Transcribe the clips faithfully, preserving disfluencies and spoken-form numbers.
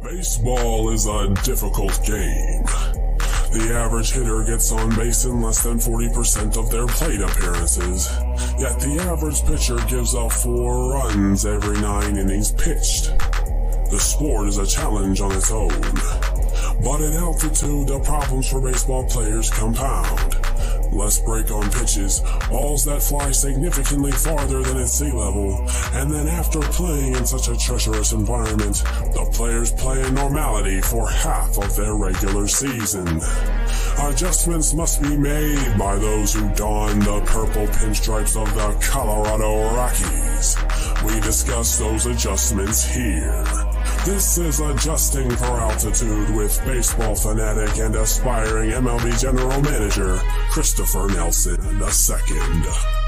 Baseball is a difficult game. The average hitter gets on base in less than forty percent of their plate appearances, yet the average pitcher gives up four runs every nine innings pitched. The sport is a challenge on its own, but at altitude the problems for baseball players compound. Less break on pitches, balls that fly significantly farther than at sea level, and then after playing in such a treacherous environment, the players play in normality for half of their regular season. Adjustments must be made by those who don the purple pinstripes of the Colorado Rockies. We discuss those adjustments here. This is Adjusting for Altitude with baseball fanatic and aspiring M L B general manager, Christopher Nelson the second.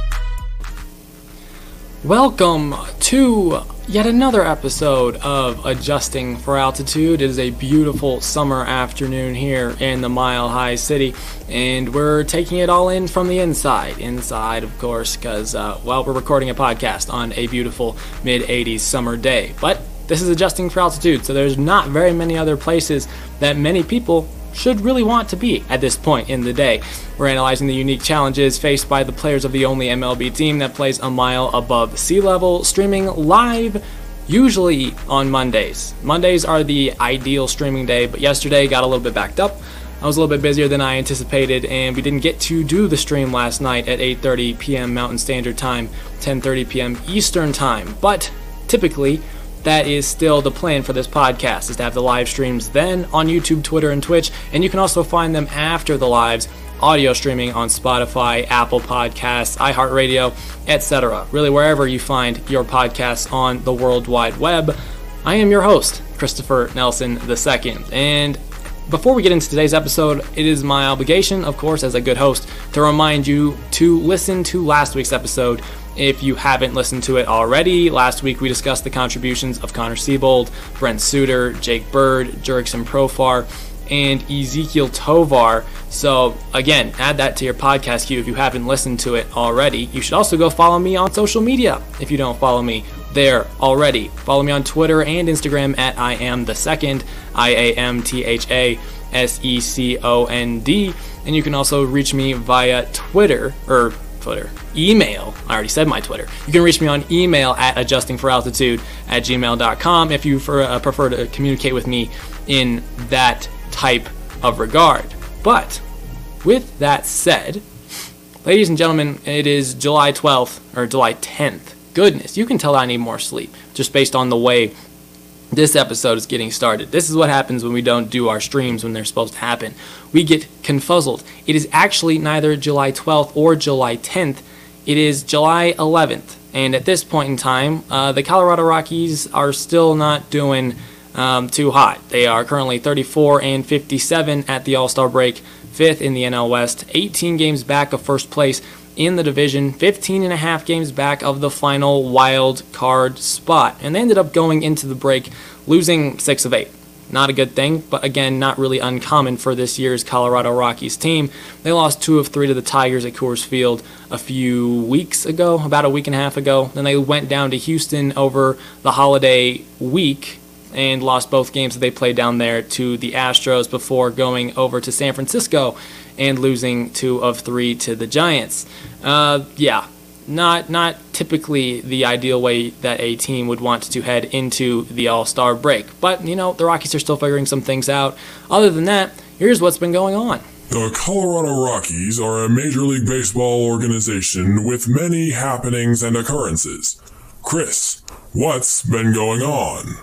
Welcome to yet another episode of Adjusting for Altitude. It is a beautiful summer afternoon here in the Mile High City, and we're taking it all in from the inside. Inside, of course, because, uh, well, we're recording a podcast on a beautiful mid eighties summer day. But this is Adjusting for Altitude, so there's not very many other places that many people should really want to be at this point in the day. We're analyzing the unique challenges faced by the players of the only M L B team that plays a mile above sea level, streaming live usually on Mondays. Mondays are the ideal streaming day, but yesterday got a little bit backed up. I was a little bit busier than I anticipated, and we didn't get to do the stream last night at eight thirty p.m. Mountain Standard Time, ten thirty p.m. Eastern Time. But typically, that is still the plan for this podcast, is to have the live streams then on YouTube, Twitter, and Twitch, and you can also find them after the lives, audio streaming on Spotify, Apple Podcasts, iHeartRadio, et cetera. Really, wherever you find your podcasts on the World Wide Web. I am your host, Christopher Nelson the second, and before we get into today's episode, it is my obligation, of course, as a good host, to remind you to listen to last week's episode if you haven't listened to it already. Last week we discussed the contributions of Connor Siebold, Brent Suter, Jake Bird, Jurickson Profar, and Ezequiel Tovar. So again, add that to your podcast queue if you haven't listened to it already. You should also go follow me on social media if you don't follow me there already. Follow me on Twitter and Instagram at I am the second, I A M T H A S E C O N D. And you can also reach me via Twitter, or Twitter, email. I already said my Twitter. You can reach me on email at adjustingforaltitude at gmail dot com if you for, uh, prefer to communicate with me in that type of regard. But with that said, ladies and gentlemen, it is July twelfth, or July tenth. Goodness, you can tell I need more sleep just based on the way this episode is getting started. This is what happens when we don't do our streams when they're supposed to happen. We get confuzzled. It is actually neither July twelfth or July tenth. It is July eleventh. And at this point in time, uh, the Colorado Rockies are still not doing um, too hot. They are currently thirty-four and fifty-seven at the All-Star break, fifth in the N L West, eighteen games back of first place in the division, fifteen and a half games back of the final wild card spot. And they ended up going into the break losing six of eight. Not a good thing, but again, not really uncommon for this year's Colorado Rockies team. They lost two of three to the Tigers at Coors Field a few weeks ago, about a week and a half ago. Then they went down to Houston over the holiday week and lost both games that they played down there to the Astros before going over to San Francisco and losing two of three to the Giants. Uh, yeah, not not typically the ideal way that a team would want to head into the All-Star break. But, you know, the Rockies are still figuring some things out. Other than that, here's what's been going on. The Colorado Rockies are a Major League Baseball organization with many happenings and occurrences. Chris, what's been going on?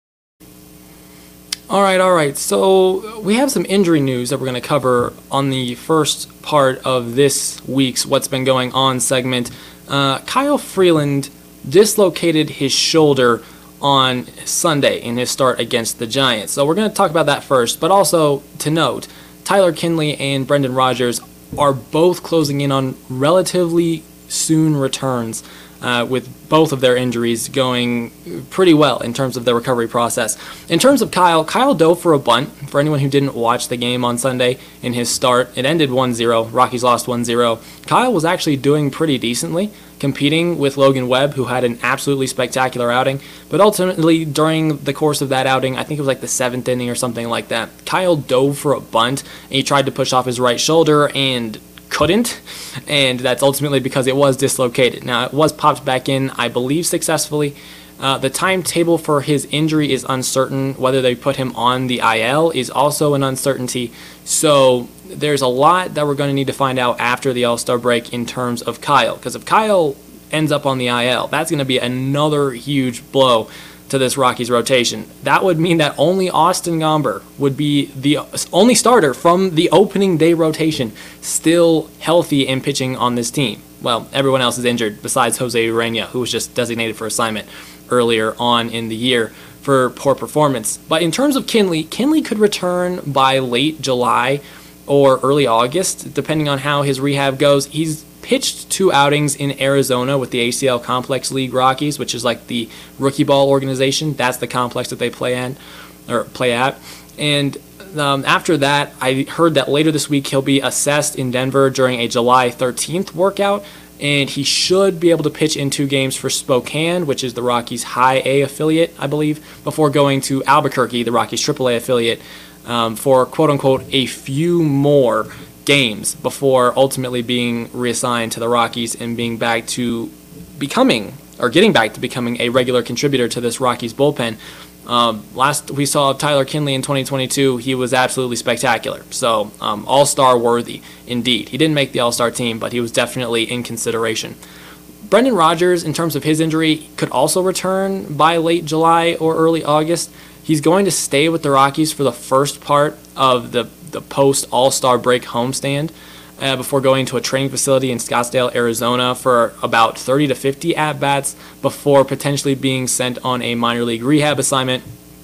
Alright, alright, so we have some injury news that we're going to cover on the first part of this week's What's Been Going On segment. Uh, Kyle Freeland dislocated his shoulder on Sunday in his start against the Giants. So we're going to talk about that first, but also to note, Tyler Kinley and Brendan Rodgers are both closing in on relatively soon returns uh, with both of their injuries going pretty well in terms of the recovery process. In terms of Kyle, Kyle dove for a bunt. For anyone who didn't watch the game on Sunday in his start, it ended one zero. Rockies lost one zero. Kyle was actually doing pretty decently, competing with Logan Webb, who had an absolutely spectacular outing. But ultimately, during the course of that outing, I think it was like the seventh inning or something like that, Kyle dove for a bunt, and he tried to push off his right shoulder and couldn't, and that's ultimately because it was dislocated. Now, it was popped back in, I believe, successfully. Uh, the timetable for his injury is uncertain. Whether they put him on the I L is also an uncertainty. So there's a lot that we're going to need to find out after the All-Star break in terms of Kyle. Because if Kyle ends up on the I L, that's going to be another huge blow to this Rockies rotation. That would mean that only Austin Gomber would be the only starter from the opening day rotation still healthy and pitching on this team. Well, everyone else is injured besides Jose Urena, who was just designated for assignment earlier on in the year for poor performance. But in terms of Kinley, Kinley could return by late July or early August, depending on how his rehab goes. He's pitched two outings in Arizona with the A C L Complex League Rockies, which is like the rookie ball organization. That's the complex that they play in or play at. And um, after that, I heard that later this week he'll be assessed in Denver during a July thirteenth workout, and he should be able to pitch in two games for Spokane, which is the Rockies' High A affiliate, I believe, before going to Albuquerque, the Rockies' Triple A affiliate, um, for quote-unquote a few more games before ultimately being reassigned to the Rockies and being back to becoming, or getting back to becoming a regular contributor to this Rockies bullpen. Um, last we saw Tyler Kinley in twenty twenty-two, he was absolutely spectacular. So um, all-star worthy indeed. He didn't make the all-star team, but he was definitely in consideration. Brendan Rodgers, in terms of his injury, could also return by late July or early August. He's going to stay with the Rockies for the first part of the, the post-all-star break homestand uh, before going to a training facility in Scottsdale, Arizona for about thirty to fifty at-bats before potentially being sent on a minor league rehab assignment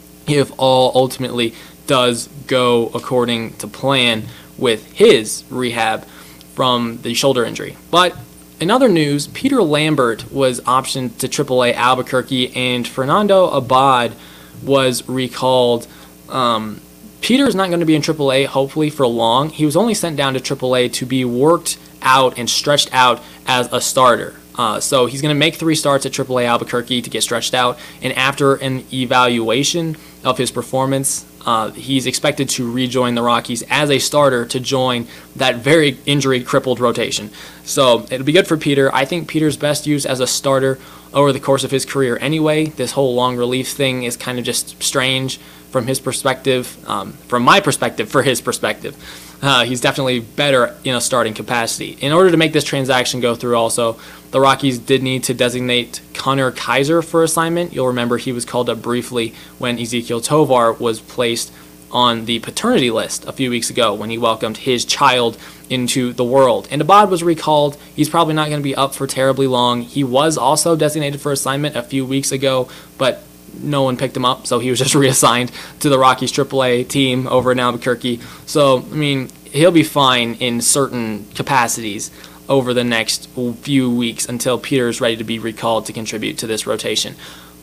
if all ultimately does go according to plan with his rehab from the shoulder injury. But in other news, Peter Lambert was optioned to Triple A Albuquerque, and Fernando Abad was recalled. Um, Peter is not going to be in Triple A, hopefully, for long. He was only sent down to Triple A to be worked out and stretched out as a starter. Uh, so he's going to make three starts at Triple A Albuquerque to get stretched out, and after an evaluation of his performance, uh, he's expected to rejoin the Rockies as a starter to join that very injury-crippled rotation. So it'll be good for Peter. I think Peter's best used as a starter over the course of his career anyway. This whole long relief thing is kind of just strange from his perspective, um, from my perspective, for his perspective. Uh, he's definitely better in a starting capacity. In order to make this transaction go through also, the Rockies did need to designate Connor Kaiser for assignment. You'll remember he was called up briefly when Ezequiel Tovar was placed on the paternity list a few weeks ago when he welcomed his child into the world. And Abad was recalled. He's probably not going to be up for terribly long. He was also designated for assignment a few weeks ago, but no one picked him up, so he was just reassigned to the Rockies Triple A team over in Albuquerque. So, I mean, he'll be fine in certain capacities over the next few weeks until Peter is ready to be recalled to contribute to this rotation.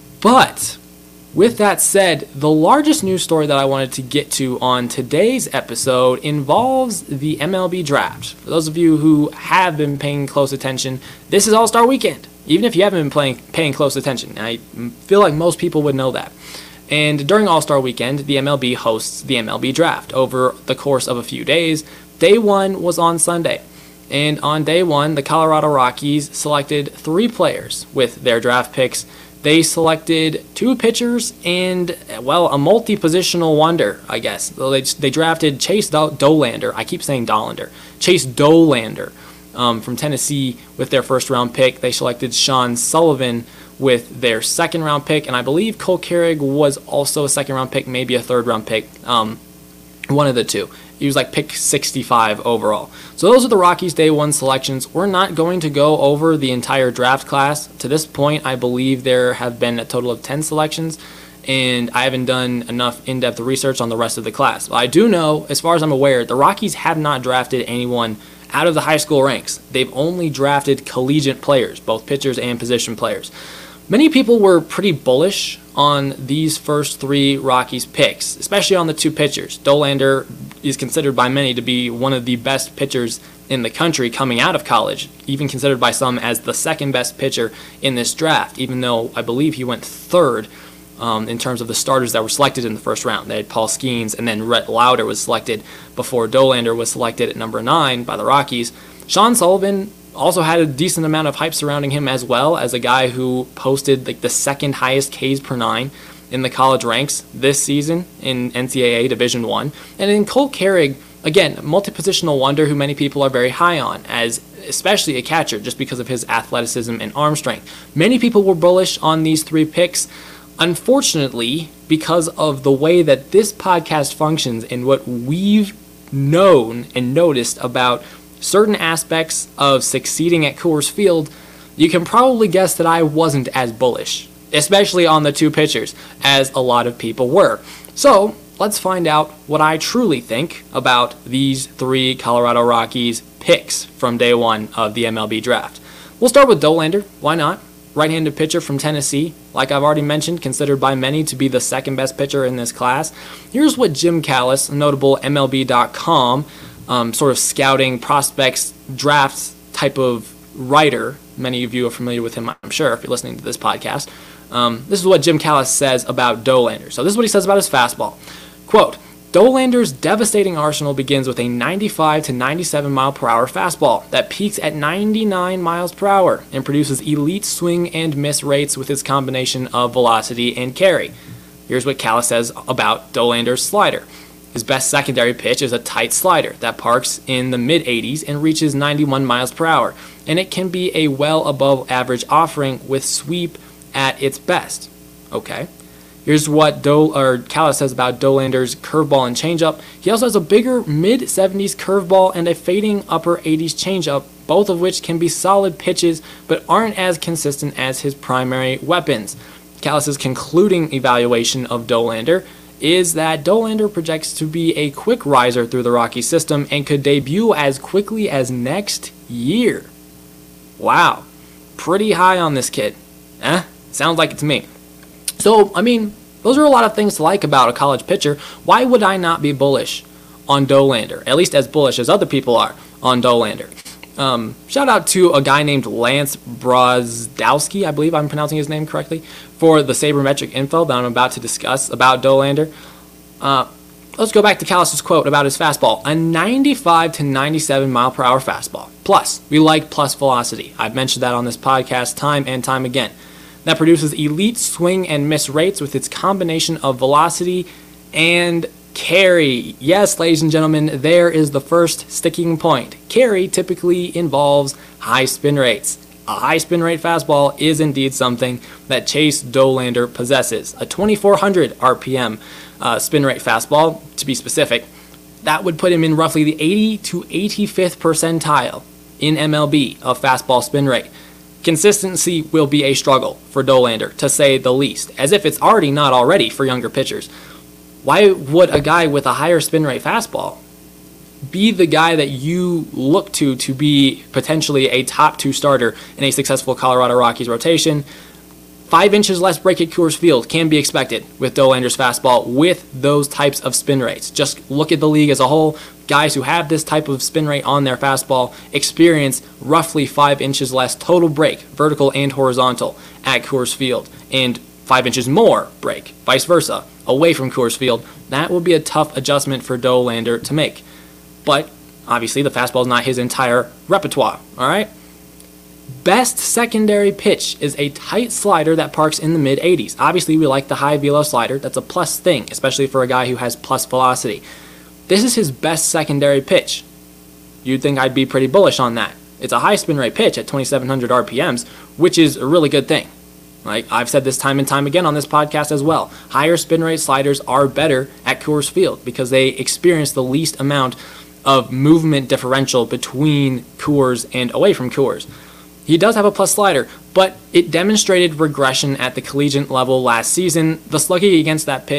But with that said, the largest news story that I wanted to get to on today's episode involves the M L B draft. For those of you who have been paying close attention, this is All-Star Weekend. Even if you haven't been playing, paying close attention, I feel like most people would know that. And during All-Star Weekend, the M L B hosts the M L B draft over the course of a few days. Day one was on Sunday. And on day one, the Colorado Rockies selected three players with their draft picks. They selected two pitchers and, well, a multi-positional wonder, I guess. They, they drafted Chase Do- Dollander. I keep saying Dollander. Chase Dollander um, from Tennessee with their first-round pick. They selected Sean Sullivan with their second-round pick, and I believe Cole Carrig was also a second-round pick, maybe a third-round pick, um, one of the two. He was like pick sixty-five overall. So those are the Rockies' day one selections. We're not going to go over the entire draft class. To this point, I believe there have been a total of ten selections, and I haven't done enough in-depth research on the rest of the class. But I do know, as far as I'm aware, the Rockies have not drafted anyone out of the high school ranks, they've only drafted collegiate players, both pitchers and position players. Many people were pretty bullish on these first three Rockies picks, especially on the two pitchers. Dollander is considered by many to be one of the best pitchers in the country coming out of college, even considered by some as the second best pitcher in this draft, even though I believe he went third um, in terms of the starters that were selected in the first round. They had Paul Skeens, and then Rhett Lauder was selected before Dollander was selected at number nine by the Rockies. Sean Sullivan also had a decent amount of hype surrounding him as well, as a guy who posted like the second highest Ks per nine in the college ranks this season in N C double A Division One. And in Cole Carrig, again, multi-positional wonder who many people are very high on, as especially a catcher, just because of his athleticism and arm strength. Many people were bullish on these three picks. Unfortunately, because of the way that this podcast functions and what we've known and noticed about certain aspects of succeeding at Coors Field, you can probably guess that I wasn't as bullish, especially on the two pitchers, as a lot of people were. So, let's find out what I truly think about these three Colorado Rockies picks from day one of the M L B draft. We'll start with Dollander. Why not? Right-handed pitcher from Tennessee, like I've already mentioned, considered by many to be the second best pitcher in this class. Here's what Jim Callis, a notable M L B dot com, um, sort of scouting prospects, drafts type of writer. Many of you are familiar with him, I'm sure, if you're listening to this podcast. Um, this is what Jim Callis says about Dollander. So this is what he says about his fastball. Quote, Dollander's devastating arsenal begins with a ninety-five to ninety-seven mile per hour fastball that peaks at ninety-nine miles per hour and produces elite swing and miss rates with its combination of velocity and carry. Here's what Callis says about Dollander's slider. His best secondary pitch is a tight slider that parks in the mid eighties and reaches ninety-one miles per hour, and it can be a well above average offering with sweep at its best. Okay. Here's what Dol- or Callis says about Dollander's curveball and changeup. He also has a bigger mid seventies curveball and a fading upper eighties changeup, both of which can be solid pitches but aren't as consistent as his primary weapons. Callis's concluding evaluation of Dollander is that Dollander projects to be a quick riser through the Rocky system and could debut as quickly as next year. Wow. Pretty high on this kid. Eh? Sounds like it to me. So, I mean, those are a lot of things to like about a college pitcher. Why would I not be bullish on Dollander? At least as bullish as other people are on Dollander. Um, shout out to a guy named Lance Brozdowski, I believe I'm pronouncing his name correctly, for the sabermetric info that I'm about to discuss about Dollander. Uh, let's go back to Callis' quote about his fastball. A ninety-five to ninety-seven mile per hour fastball. Plus, we like plus velocity. I've mentioned that on this podcast time and time again. That produces elite swing and miss rates with its combination of velocity and carry. Yes, ladies and gentlemen, there is the first sticking point. Carry typically involves high spin rates. A high spin rate fastball is indeed something that Chase Dollander possesses. A twenty-four hundred R P M uh, spin rate fastball, to be specific, that would put him in roughly the eighty to eighty-fifth percentile in M L B of fastball spin rate. Consistency will be a struggle for Dollander, to say the least, as if it's already not already for younger pitchers. Why would a guy with a higher spin rate fastball be the guy that you look to to be potentially a top two starter in a successful Colorado Rockies rotation? Five inches less break at Coors Field can be expected with Dollander's fastball with those types of spin rates. Just look at the league as a whole. Guys who have this type of spin rate on their fastball experience roughly five inches less total break, vertical and horizontal, at Coors Field, and five inches more break, vice versa, away from Coors Field. That will be a tough adjustment for Dollander to make. But obviously the fastball is not his entire repertoire, all right? Best secondary pitch is a tight slider that parks in the mid eighties. Obviously, we like the high velo slider. That's a plus thing, especially for a guy who has plus velocity. This is his best secondary pitch. You'd think I'd be pretty bullish on that. It's a high spin rate pitch at twenty-seven hundred R P Ms, which is a really good thing. Like I've said this time and time again on this podcast as well. Higher spin rate sliders are better at Coors Field because they experience the least amount of movement differential between Coors and away from Coors. He does have a plus slider, but it demonstrated regression at the collegiate level last season. The slugging against that pitch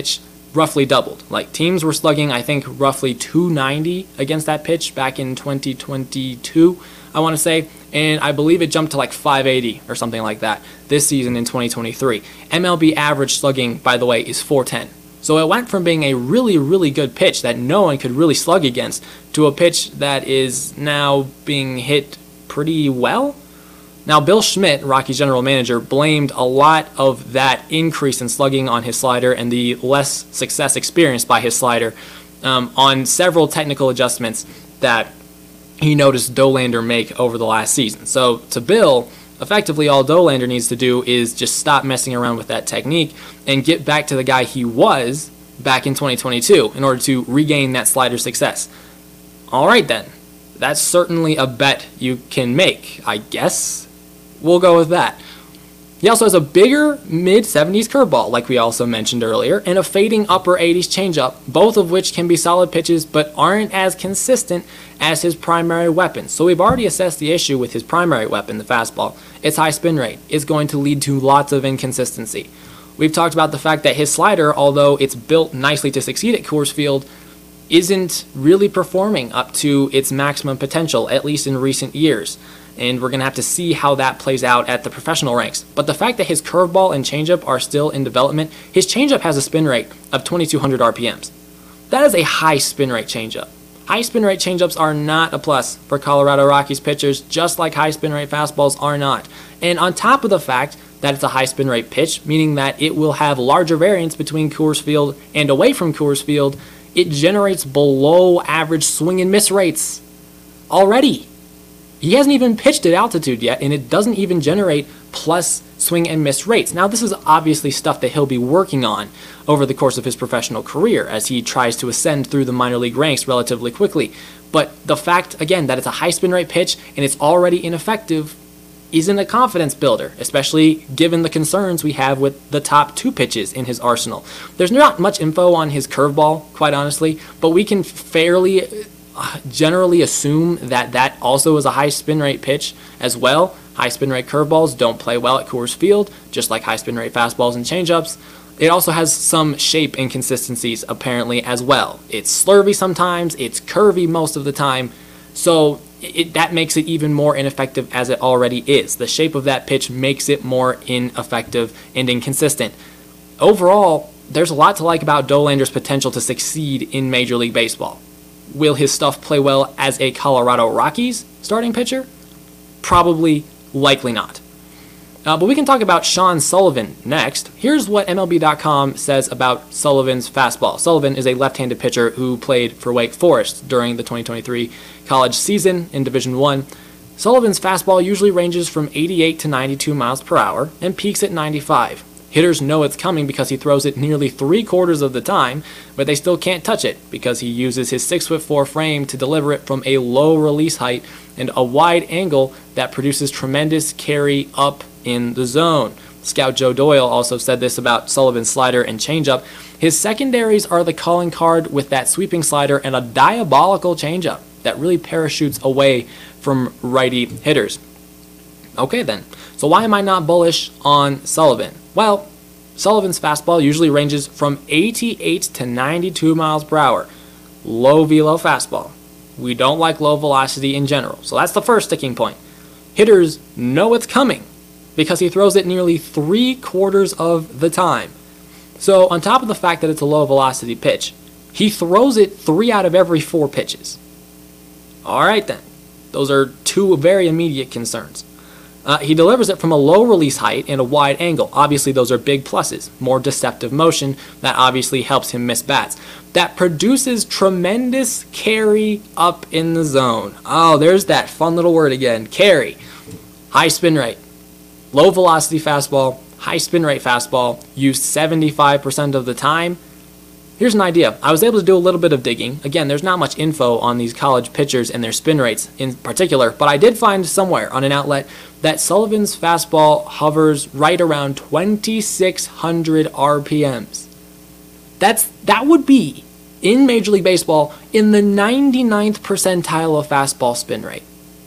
roughly doubled. Like, teams were slugging, I think, roughly two ninety against that pitch back in twenty twenty-two, I want to say, and I believe it jumped to like five eighty or something like that this season in twenty twenty-three. M L B average slugging, by the way, is four ten. So it went from being a really, really good pitch that no one could really slug against to a pitch that is now being hit pretty well. Now, Bill Schmidt, Rockies general manager, blamed a lot of that increase in slugging on his slider and the less success experienced by his slider um, on several technical adjustments that he noticed Dollander make over the last season. So to Bill, effectively all Dollander needs to do is just stop messing around with that technique and get back to the guy he was back in twenty twenty-two in order to regain that slider success. All right then, that's certainly a bet you can make, I guess. We'll go with that. He also has a bigger mid seventies curveball, like we also mentioned earlier, and a fading upper eighties changeup, both of which can be solid pitches but aren't as consistent as his primary weapon. So we've already assessed the issue with his primary weapon, the fastball. Its high spin rate is going to lead to lots of inconsistency. We've talked about the fact that his slider, although it's built nicely to succeed at Coors Field, isn't really performing up to its maximum potential, at least in recent years. And we're going to have to see how that plays out at the professional ranks. But the fact that his curveball and changeup are still in development, his changeup has a spin rate of twenty-two hundred R P Ms. That is a high spin rate changeup. High spin rate changeups are not a plus for Colorado Rockies pitchers, just like high spin rate fastballs are not. And on top of the fact that it's a high spin rate pitch, meaning that it will have larger variance between Coors Field and away from Coors Field, it generates below average swing and miss rates already. He hasn't even pitched at altitude yet, and it doesn't even generate plus swing and miss rates. Now, this is obviously stuff that he'll be working on over the course of his professional career as he tries to ascend through the minor league ranks relatively quickly. But the fact, again, that it's a high spin rate pitch and it's already ineffective isn't a confidence builder, especially given the concerns we have with the top two pitches in his arsenal. There's not much info on his curveball, quite honestly, but we can fairly generally assume that that also is a high spin rate pitch as well. High spin rate curveballs don't play well at Coors Field, just like high spin rate fastballs and changeups. It also has some shape inconsistencies apparently as well. It's slurvy sometimes, it's curvy most of the time, so it, that makes it even more ineffective as it already is. The shape of that pitch makes it more ineffective and inconsistent. Overall, there's a lot to like about Dollander's potential to succeed in Major League Baseball. Will his stuff play well as a Colorado Rockies starting pitcher? Probably, likely not. Uh, but we can talk about Sean Sullivan next. Here's what M L B dot com says about Sullivan's fastball. Sullivan is a left-handed pitcher who played for Wake Forest during the twenty twenty-three college season in Division One. Sullivan's fastball usually ranges from eighty-eight to ninety-two miles per hour and peaks at ninety-five. Hitters know it's coming because he throws it nearly three quarters of the time, but they still can't touch it because he uses his six foot four frame to deliver it from a low release height and a wide angle that produces tremendous carry up in the zone. Scout Joe Doyle also said this about Sullivan's slider and changeup. His secondaries are the calling card with that sweeping slider and a diabolical changeup that really parachutes away from righty hitters. Okay then, so why am I not bullish on Sullivan? Well, Sullivan's fastball usually ranges from eighty-eight to ninety-two miles per hour. Low velo fastball. We don't like low velocity in general, so that's the first sticking point. Hitters know it's coming because he throws it nearly three quarters of the time. So on top of the fact that it's a low velocity pitch, he throws it three out of every four pitches. All right then, those are two very immediate concerns. Uh, he delivers it from a low release height and a wide angle. Obviously, those are big pluses. More deceptive motion, that obviously helps him miss bats. That produces tremendous carry up in the zone. Oh, there's that fun little word again, carry. High spin rate. Low velocity fastball, high spin rate fastball, used seventy-five percent of the time. Here's an idea. I was able to do a little bit of digging. Again, there's not much info on these college pitchers and their spin rates in particular, but I did find somewhere on an outlet that Sullivan's fastball hovers right around twenty-six hundred R P Ms. That's that would be, in Major League Baseball, in the ninety-ninth percentile of fastball spin rate.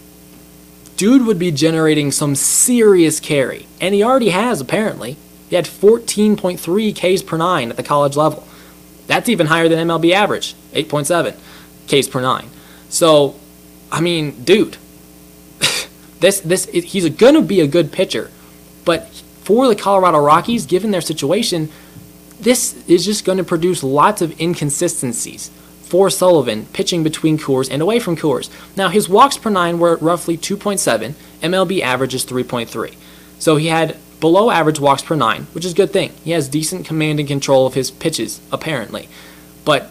Dude would be generating some serious carry, and he already has apparently. He had fourteen point three Ks per nine at the college level. That's even higher than M L B average, eight point seven Ks per nine. So, I mean, dude, this this he's going to be a good pitcher. But for the Colorado Rockies, given their situation, this is just going to produce lots of inconsistencies for Sullivan pitching between Coors and away from Coors. Now, his walks per nine were roughly two point seven. M L B average is three point three. So he had below average walks per nine, which is a good thing. He has decent command and control of his pitches, apparently. But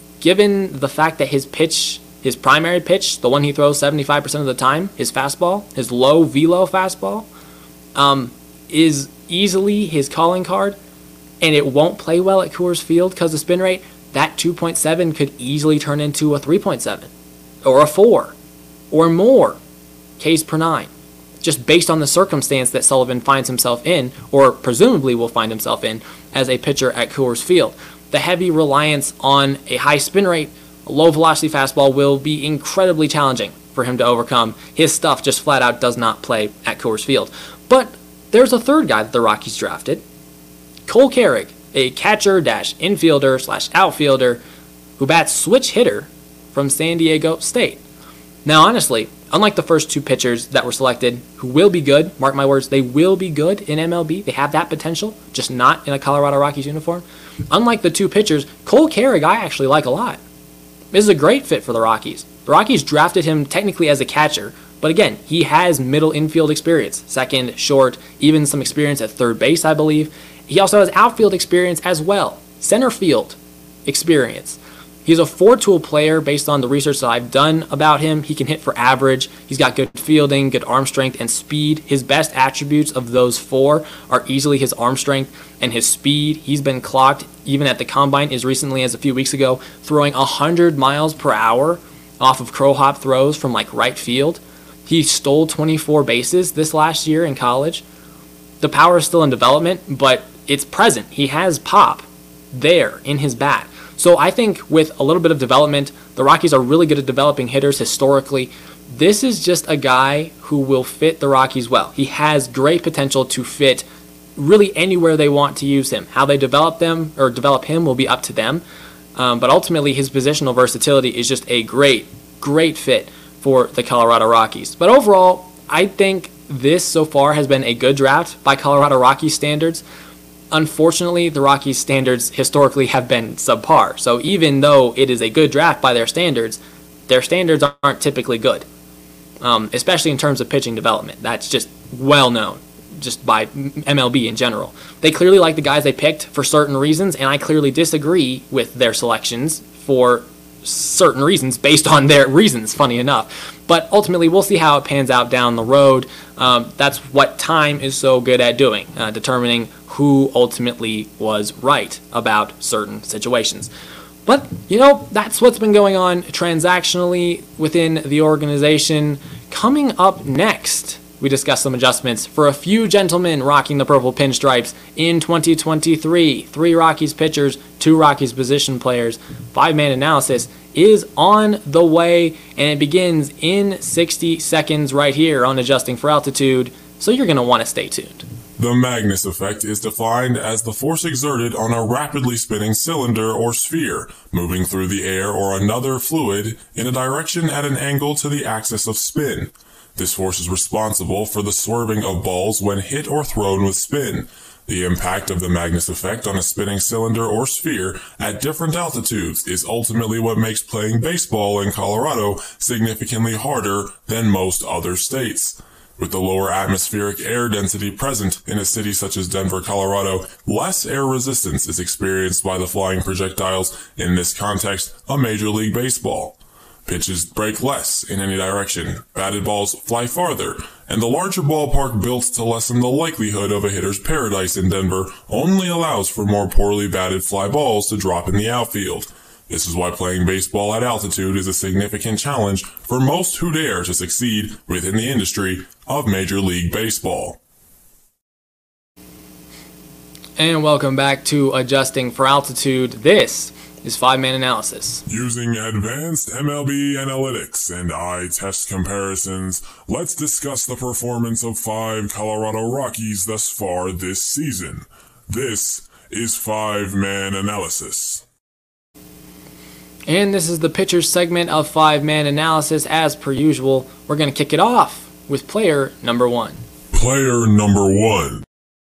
given the fact that his pitch, his primary pitch, the one he throws seventy-five percent of the time, his fastball, his low velo fastball, um, is easily his calling card, and it won't play well at Coors Field because of spin rate, that two point seven could easily turn into a three point seven or a four or more Ks per nine, just based on the circumstance that Sullivan finds himself in, or presumably will find himself in, as a pitcher at Coors Field. The heavy reliance on a high spin rate, a low velocity fastball will be incredibly challenging for him to overcome. His stuff just flat out does not play at Coors Field. But there's a third guy that the Rockies drafted, Cole Carrig, a catcher dash infielder slash outfielder who bats switch hitter from San Diego State. Now, honestly, unlike the first two pitchers that were selected, who will be good, mark my words, they will be good in M L B. They have that potential, just not in a Colorado Rockies uniform. Unlike the two pitchers, Cole Carrig I actually like a lot. This is a great fit for the Rockies. The Rockies drafted him technically as a catcher, but again, he has middle infield experience, second, short, even some experience at third base, I believe. He also has outfield experience as well, center field experience. He's a four-tool player based on the research that I've done about him. He can hit for average. He's got good fielding, good arm strength, and speed. His best attributes of those four are easily his arm strength and his speed. He's been clocked even at the combine as recently as a few weeks ago, throwing one hundred miles per hour off of crow hop throws from like right field. He stole twenty-four bases this last year in college. The power is still in development, but it's present. He has pop there in his bat. So I think with a little bit of development, the Rockies are really good at developing hitters historically. This is just a guy who will fit the Rockies well. He has great potential to fit really anywhere they want to use him. How they develop them or develop him will be up to them. Um, but ultimately, his positional versatility is just a great, great fit for the Colorado Rockies. But overall, I think this so far has been a good draft by Colorado Rockies standards. Unfortunately, the Rockies' standards historically have been subpar. So even though it is a good draft by their standards, their standards aren't typically good, um, especially in terms of pitching development. That's just well known, just by M L B in general. They clearly like the guys they picked for certain reasons, and I clearly disagree with their selections for certain reasons based on their reasons, funny enough. But ultimately, we'll see how it pans out down the road. Um, that's what time is so good at doing, uh, determining who ultimately was right about certain situations. But, you know, that's what's been going on transactionally within the organization. Coming up next, we discuss some adjustments for a few gentlemen rocking the purple pinstripes in twenty twenty-three. Three Rockies pitchers, two Rockies position players. Five-man analysis is on the way, and it begins in sixty seconds right here on Adjusting for Altitude, so you're going to want to stay tuned. The Magnus effect is defined as the force exerted on a rapidly spinning cylinder or sphere, moving through the air or another fluid in a direction at an angle to the axis of spin. This force is responsible for the swerving of balls when hit or thrown with spin. The impact of the Magnus effect on a spinning cylinder or sphere at different altitudes is ultimately what makes playing baseball in Colorado significantly harder than most other states. With the lower atmospheric air density present in a city such as Denver, Colorado, less air resistance is experienced by the flying projectiles, in this context, a Major League Baseball. Pitches break less in any direction, batted balls fly farther, and the larger ballpark built to lessen the likelihood of a hitter's paradise in Denver only allows for more poorly batted fly balls to drop in the outfield. This is why playing baseball at altitude is a significant challenge for most who dare to succeed within the industry of Major League Baseball. And welcome back to Adjusting for Altitude. This is Five-Man Analysis. Using advanced M L B analytics and eye test comparisons, let's discuss the performance of five Colorado Rockies thus far this season. This is Five-Man Analysis. And this is the pitchers segment of five-man analysis. As per usual, we're going to kick it off with player number one. Player number one.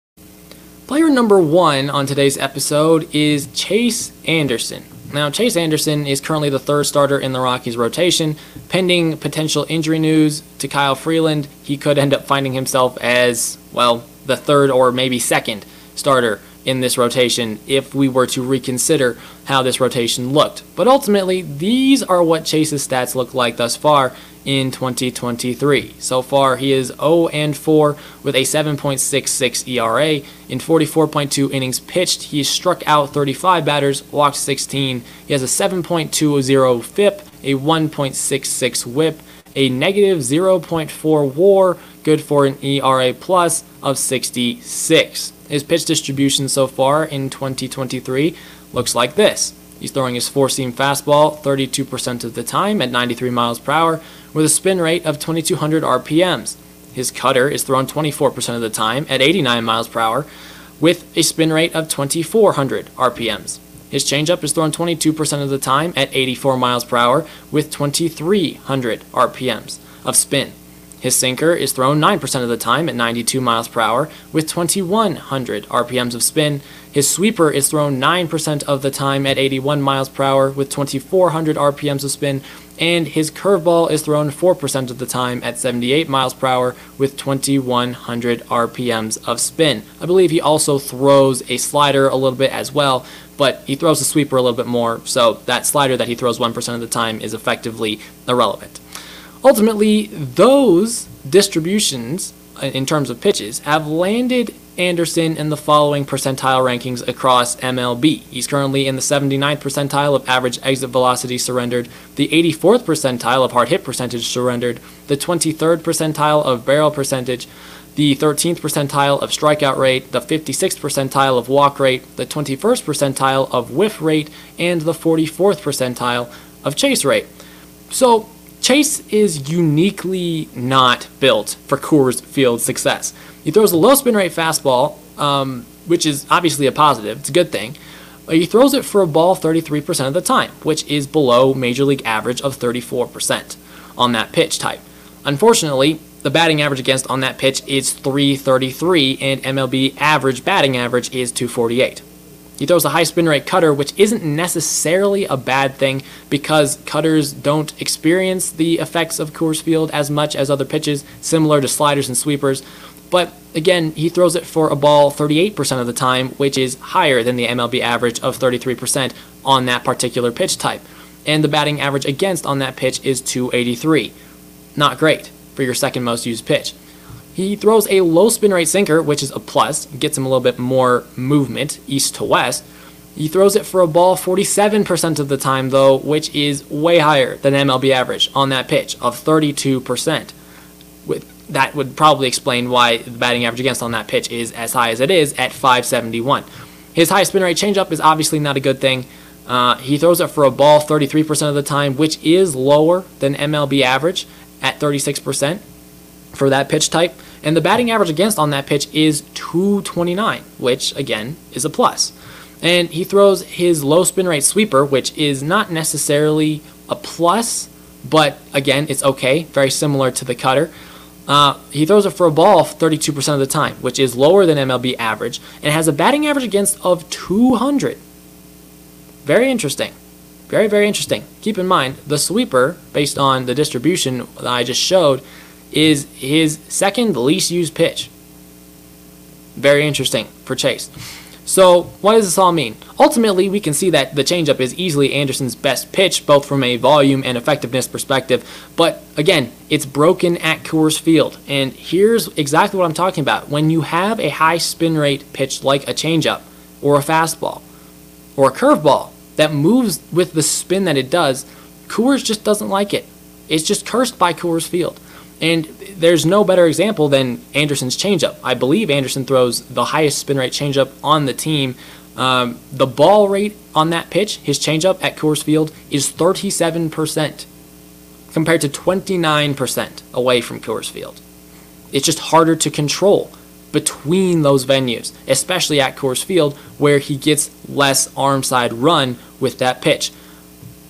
Player number one on today's episode is Chase Anderson. Now, Chase Anderson is currently the third starter in the Rockies rotation. Pending potential injury news to Kyle Freeland, he could end up finding himself as, well, the third or maybe second starter in this rotation if we were to reconsider how this rotation looked. But ultimately, these are what Chase's stats look like thus far in twenty twenty-three. So far, he is oh and four with a seven point six six E R A. In forty-four point two innings pitched, he struck out thirty-five batters, walked sixteen. He has a seven point two oh F I P, a one point six six whip, a negative zero point four WAR, good for an E R A plus of sixty-six. His pitch distribution so far in twenty twenty-three looks like this. He's throwing his four-seam fastball thirty-two percent of the time at ninety-three miles per hour with a spin rate of twenty-two hundred R P Ms. His cutter is thrown twenty-four percent of the time at eighty-nine miles per hour with a spin rate of twenty-four hundred R P Ms. His changeup is thrown twenty-two percent of the time at eighty-four miles per hour with twenty-three hundred R P Ms of spin. His sinker is thrown nine percent of the time at ninety-two miles per hour with twenty-one hundred R P Ms of spin. His sweeper is thrown nine percent of the time at eighty-one miles per hour with twenty-four hundred R P Ms of spin. And his curveball is thrown four percent of the time at seventy-eight miles per hour with twenty-one hundred R P Ms of spin. I believe he also throws a slider a little bit as well, but he throws the sweeper a little bit more, so that slider that he throws one percent of the time is effectively irrelevant. Ultimately, those distributions, in terms of pitches, have landed Anderson in the following percentile rankings across M L B. He's currently in the seventy-ninth percentile of average exit velocity surrendered, the eighty-fourth percentile of hard hit percentage surrendered, the twenty-third percentile of barrel percentage, the thirteenth percentile of strikeout rate, the fifty-sixth percentile of walk rate, the twenty-first percentile of whiff rate, and the forty-fourth percentile of chase rate. So, Chase is uniquely not built for Coors Field success. He throws a low spin rate fastball, um, which is obviously a positive. It's a good thing. But he throws it for a ball thirty-three percent of the time, which is below Major League average of thirty-four percent on that pitch type. Unfortunately, the batting average against on that pitch is three thirty-three, and M L B average batting average is two forty-eight. He throws a high spin rate cutter, which isn't necessarily a bad thing because cutters don't experience the effects of Coors Field as much as other pitches, similar to sliders and sweepers. But again, he throws it for a ball thirty-eight percent of the time, which is higher than the M L B average of thirty-three percent on that particular pitch type. And the batting average against on that pitch is two eighty-three. Not great for your second most used pitch. He throws a low spin rate sinker, which is a plus, gets him a little bit more movement east to west. He throws it for a ball forty-seven percent of the time, though, which is way higher than M L B average on that pitch of thirty-two percent. With that would probably explain why the batting average against on that pitch is as high as it is at five seventy-one. His high spin rate changeup is obviously not a good thing. Uh, he throws it for a ball thirty-three percent of the time, which is lower than M L B average at thirty-six percent for that pitch type. And the batting average against on that pitch is two twenty-nine, which, again, is a plus. And he throws his low spin rate sweeper, which is not necessarily a plus, but, again, it's okay, very similar to the cutter. Uh, he throws it for a ball thirty-two percent of the time, which is lower than M L B average, and has a batting average against of two hundred. Very interesting. Very, very interesting. Keep in mind, the sweeper, based on the distribution that I just showed, is his second least used pitch. Very interesting for Chase. So what does this all mean? Ultimately, we can see that the changeup is easily Anderson's best pitch, both from a volume and effectiveness perspective. But again, it's broken at Coors Field. And here's exactly what I'm talking about. When you have a high spin rate pitch like a changeup or a fastball or a curveball that moves with the spin that it does, Coors just doesn't like it. It's just cursed by Coors Field. And there's no better example than Anderson's changeup. I believe Anderson throws the highest spin rate changeup on the team. Um, the ball rate on that pitch, his changeup at Coors Field, is thirty-seven percent compared to twenty-nine percent away from Coors Field. It's just harder to control between those venues, especially at Coors Field, where he gets less arm side run with that pitch.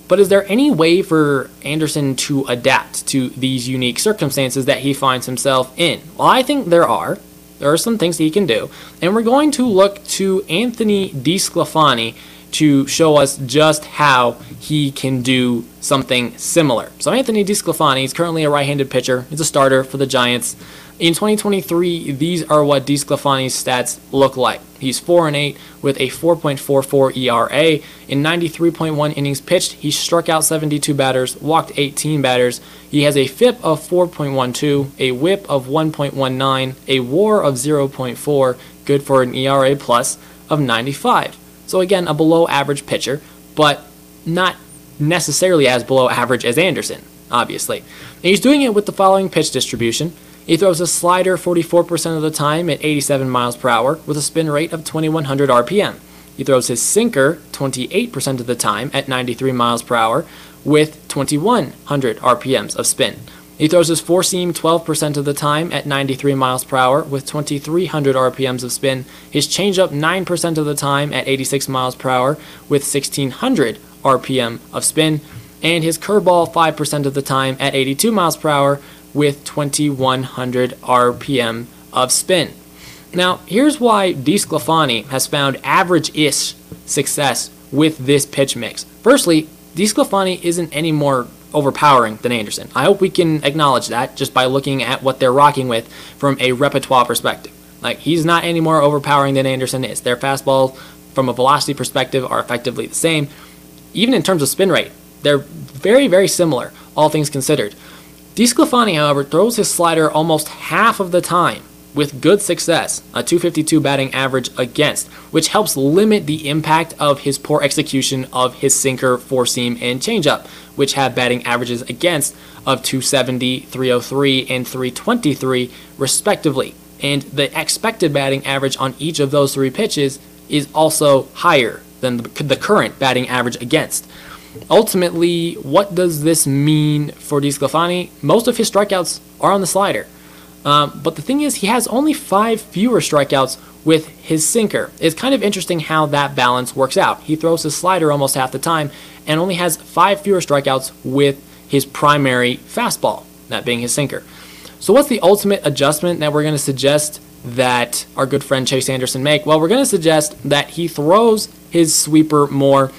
But is there any way for Anderson to adapt to these unique circumstances that he finds himself in? Well, I think there are. There are some things he can do. And we're going to look to Anthony DeSclafani to show us just how he can do something similar. So Anthony DeSclafani is currently a right-handed pitcher. He's a starter for the Giants. In twenty twenty-three, these are what DeSclafani's stats look like. He's four and eight with a four point four four E R A. In ninety-three point one innings pitched, he struck out seventy-two batters, walked eighteen batters. He has a F I P of four point one two, a whip of one point one nine, a WAR of zero point four, good for an E R A plus of ninety-five. So again, a below average pitcher, but not necessarily as below average as Anderson, obviously. And he's doing it with the following pitch distribution. He throws a slider forty-four percent of the time at eighty-seven miles per hour with a spin rate of twenty-one hundred R P M. He throws his sinker twenty-eight percent of the time at ninety-three miles per hour with twenty-one hundred R P Ms of spin. He throws his four seam twelve percent of the time at ninety-three miles per hour with twenty-three hundred R P Ms of spin. His changeup nine percent of the time at eighty-six miles per hour with sixteen hundred R P M of spin. And his curveball five percent of the time at eighty-two miles per hour with twenty-one hundred R P M of spin. Now, here's why DeSclafani has found average-ish success with this pitch mix. Firstly, DeSclafani isn't any more overpowering than Anderson. I hope we can acknowledge that just by looking at what they're rocking with from a repertoire perspective. Like, he's not any more overpowering than Anderson is. Their fastballs, from a velocity perspective, are effectively the same. Even in terms of spin rate, they're very, very similar, all things considered. DeSclafani, however, throws his slider almost half of the time with good success, a two fifty-two batting average against, which helps limit the impact of his poor execution of his sinker, four-seam, and changeup, which have batting averages against of two seventy, three oh three, and three twenty-three, respectively. And the expected batting average on each of those three pitches is also higher than the current batting average against. Ultimately, what does this mean for DeSclafani? Most of his strikeouts are on the slider. Um, but the thing is, he has only five fewer strikeouts with his sinker. It's kind of interesting how that balance works out. He throws his slider almost half the time and only has five fewer strikeouts with his primary fastball, that being his sinker. So what's the ultimate adjustment that we're going to suggest that our good friend Chase Anderson make? Well, we're going to suggest that he throws his sweeper more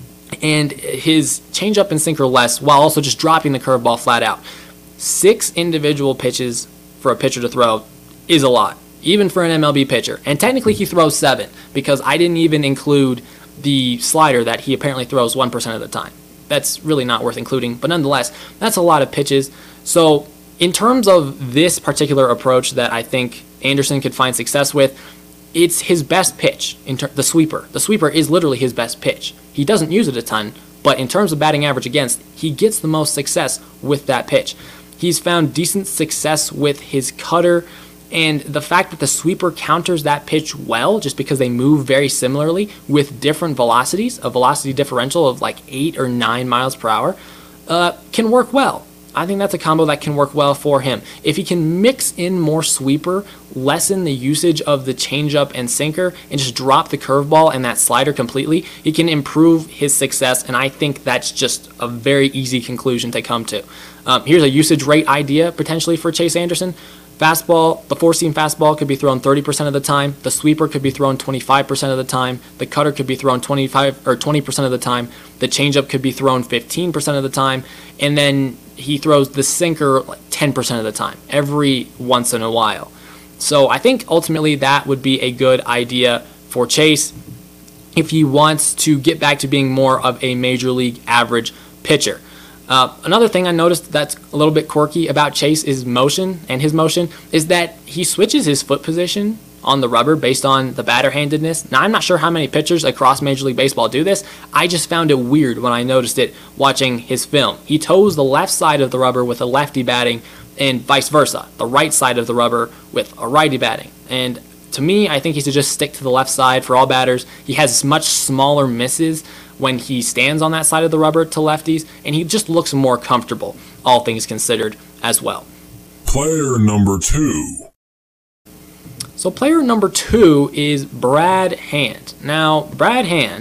and his changeup and sinker less, while also just dropping the curveball flat out. Six individual pitches for a pitcher to throw is a lot, even for an M L B pitcher. And technically he throws seven, because I didn't even include the slider that he apparently throws one percent of the time. That's really not worth including, but nonetheless, that's a lot of pitches. So in terms of this particular approach that I think Anderson could find success with, it's his best pitch, in ter- the sweeper. The sweeper is literally his best pitch. He doesn't use it a ton, but in terms of batting average against, he gets the most success with that pitch. He's found decent success with his cutter, and the fact that the sweeper counters that pitch well, just because they move very similarly with different velocities, a velocity differential of like eight or nine miles per hour, uh, can work well. I think that's a combo that can work well for him. If he can mix in more sweeper, lessen the usage of the changeup and sinker, and just drop the curveball and that slider completely, he can improve his success, and I think that's just a very easy conclusion to come to. Um, here's a usage rate idea potentially for Chase Anderson. Fastball, the four-seam fastball could be thrown thirty percent of the time. The sweeper could be thrown twenty-five percent of the time. The cutter could be thrown twenty-five or twenty percent of the time. The changeup could be thrown fifteen percent of the time. And then he throws the sinker like ten percent of the time, every once in a while. So I think ultimately that would be a good idea for Chase if he wants to get back to being more of a major league average pitcher. Uh, another thing I noticed that's a little bit quirky about Chase is motion, and his motion is that he switches his foot position on the rubber based on the batter handedness. Now, I'm not sure how many pitchers across Major League Baseball do this. I just found it weird when I noticed it watching his film. He toes the left side of the rubber with a lefty batting, and vice versa, the right side of the rubber with a righty batting. And to me, I think he should just stick to the left side for all batters. He has much smaller misses when he stands on that side of the rubber to lefties, and he just looks more comfortable, all things considered, as well. Player number two. So player number two is Brad Hand. Now, Brad Hand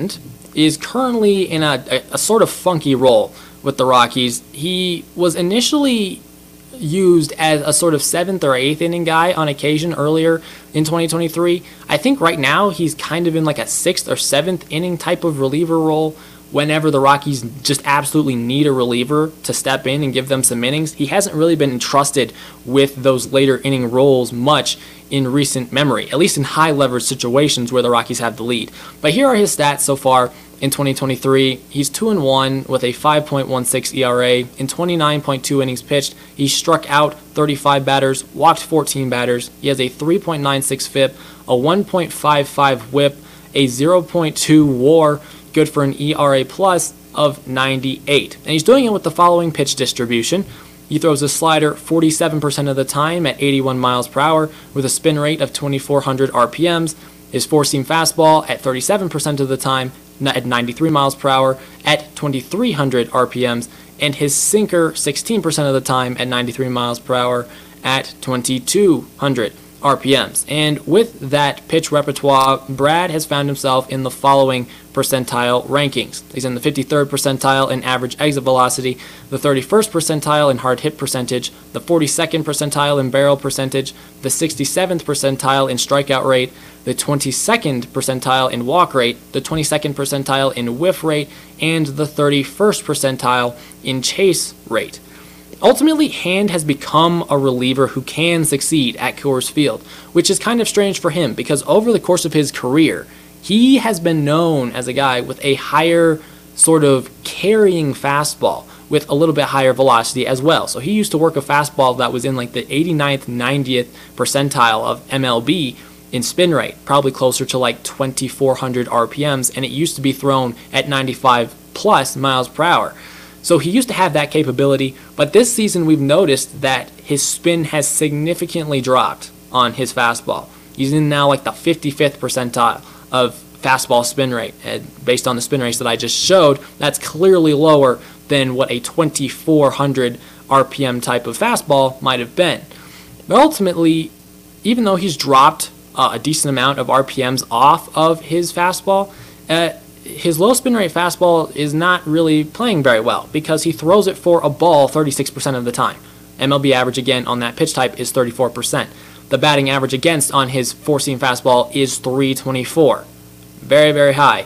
is currently in a, a, a sort of funky role with the Rockies. He was initially used as a sort of seventh or eighth inning guy on occasion earlier in twenty twenty-three. I think right now he's kind of in like a sixth or seventh inning type of reliever role whenever the Rockies just absolutely need a reliever to step in and give them some innings. He hasn't really been entrusted with those later inning roles much in recent memory, at least in high leverage situations where the Rockies have the lead. But here are his stats so far in twenty twenty-three. He's two and one with a five point one six E R A in twenty-nine point two innings pitched. He struck out thirty-five batters, walked fourteen batters. He has a three point nine six F I P, a one point five five whip, a zero point two WAR, good for an E R A plus of ninety-eight. And he's doing it with the following pitch distribution. He throws a slider forty-seven percent of the time at eighty-one miles per hour with a spin rate of twenty-four hundred R P Ms. His four-seam fastball at thirty-seven percent of the time at ninety-three miles per hour at twenty-three hundred R P Ms, and his sinker sixteen percent of the time at ninety-three miles per hour at twenty-two hundred R P Ms. And with that pitch repertoire, Brad has found himself in the following percentile rankings. He's in the fifty-third percentile in average exit velocity, the thirty-first percentile in hard hit percentage, the forty-second percentile in barrel percentage, the sixty-seventh percentile in strikeout rate, the twenty-second percentile in walk rate, the twenty-second percentile in whiff rate, and the thirty-first percentile in chase rate. Ultimately, Hand has become a reliever who can succeed at Coors Field, which is kind of strange for him because over the course of his career, he has been known as a guy with a higher sort of carrying fastball with a little bit higher velocity as well. So he used to work a fastball that was in like the eighty-ninth, ninetieth percentile of M L B in spin rate, probably closer to like twenty-four hundred R P Ms, and it used to be thrown at ninety-five plus miles per hour. So he used to have that capability, but this season we've noticed that his spin has significantly dropped on his fastball. He's in now like the fifty-fifth percentile of fastball spin rate. And based on the spin rates that I just showed, that's clearly lower than what a twenty-four hundred R P M type of fastball might have been. But ultimately, even though he's dropped uh, a decent amount of R P Ms off of his fastball, uh, his low spin rate fastball is not really playing very well because he throws it for a ball thirty-six percent of the time. M L B average again on that pitch type is thirty-four percent. The batting average against on his four-seam fastball is three twenty-four. Very, very high.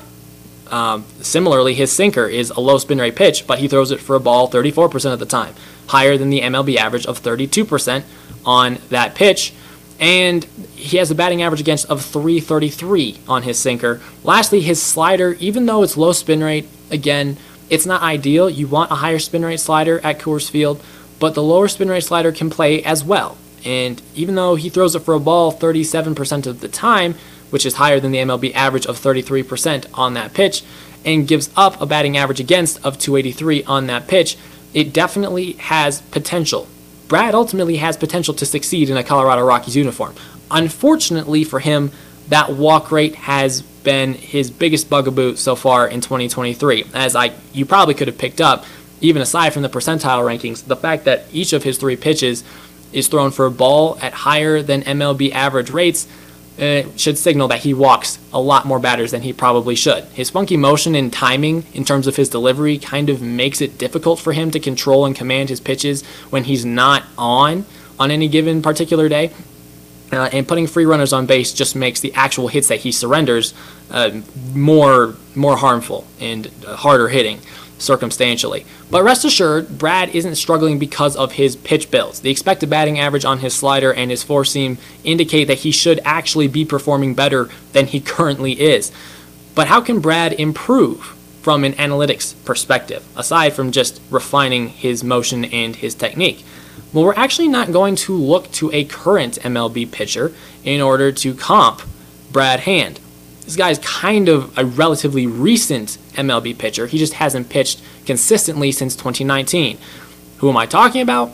Um, similarly, his sinker is a low spin rate pitch, but he throws it for a ball thirty-four percent of the time, higher than the M L B average of thirty-two percent on that pitch. And he has a batting average against of three thirty-three on his sinker. Lastly, his slider, even though it's low spin rate, again, it's not ideal. You want a higher spin rate slider at Coors Field, but the lower spin rate slider can play as well. And even though he throws it for a ball thirty-seven percent of the time, which is higher than the M L B average of thirty-three percent on that pitch, and gives up a batting average against of two eighty-three on that pitch, it definitely has potential. Brad ultimately has potential to succeed in a Colorado Rockies uniform. Unfortunately for him, that walk rate has been his biggest bugaboo so far in twenty twenty-three. As I, you probably could have picked up, even aside from the percentile rankings, the fact that each of his three pitches is thrown for a ball at higher than M L B average rates uh, should signal that he walks a lot more batters than he probably should. His funky motion and timing in terms of his delivery kind of makes it difficult for him to control and command his pitches when he's not on on any given particular day. Uh, and putting free runners on base just makes the actual hits that he surrenders uh, more more harmful and uh, harder hitting circumstantially. But rest assured, Brad isn't struggling because of his pitch builds. The expected batting average on his slider and his four-seam indicate that he should actually be performing better than he currently is. But how can Brad improve from an analytics perspective, aside from just refining his motion and his technique? Well, we're actually not going to look to a current M L B pitcher in order to comp Brad Hand. This guy's kind of a relatively recent M L B pitcher. He just hasn't pitched consistently since twenty nineteen. Who am I talking about?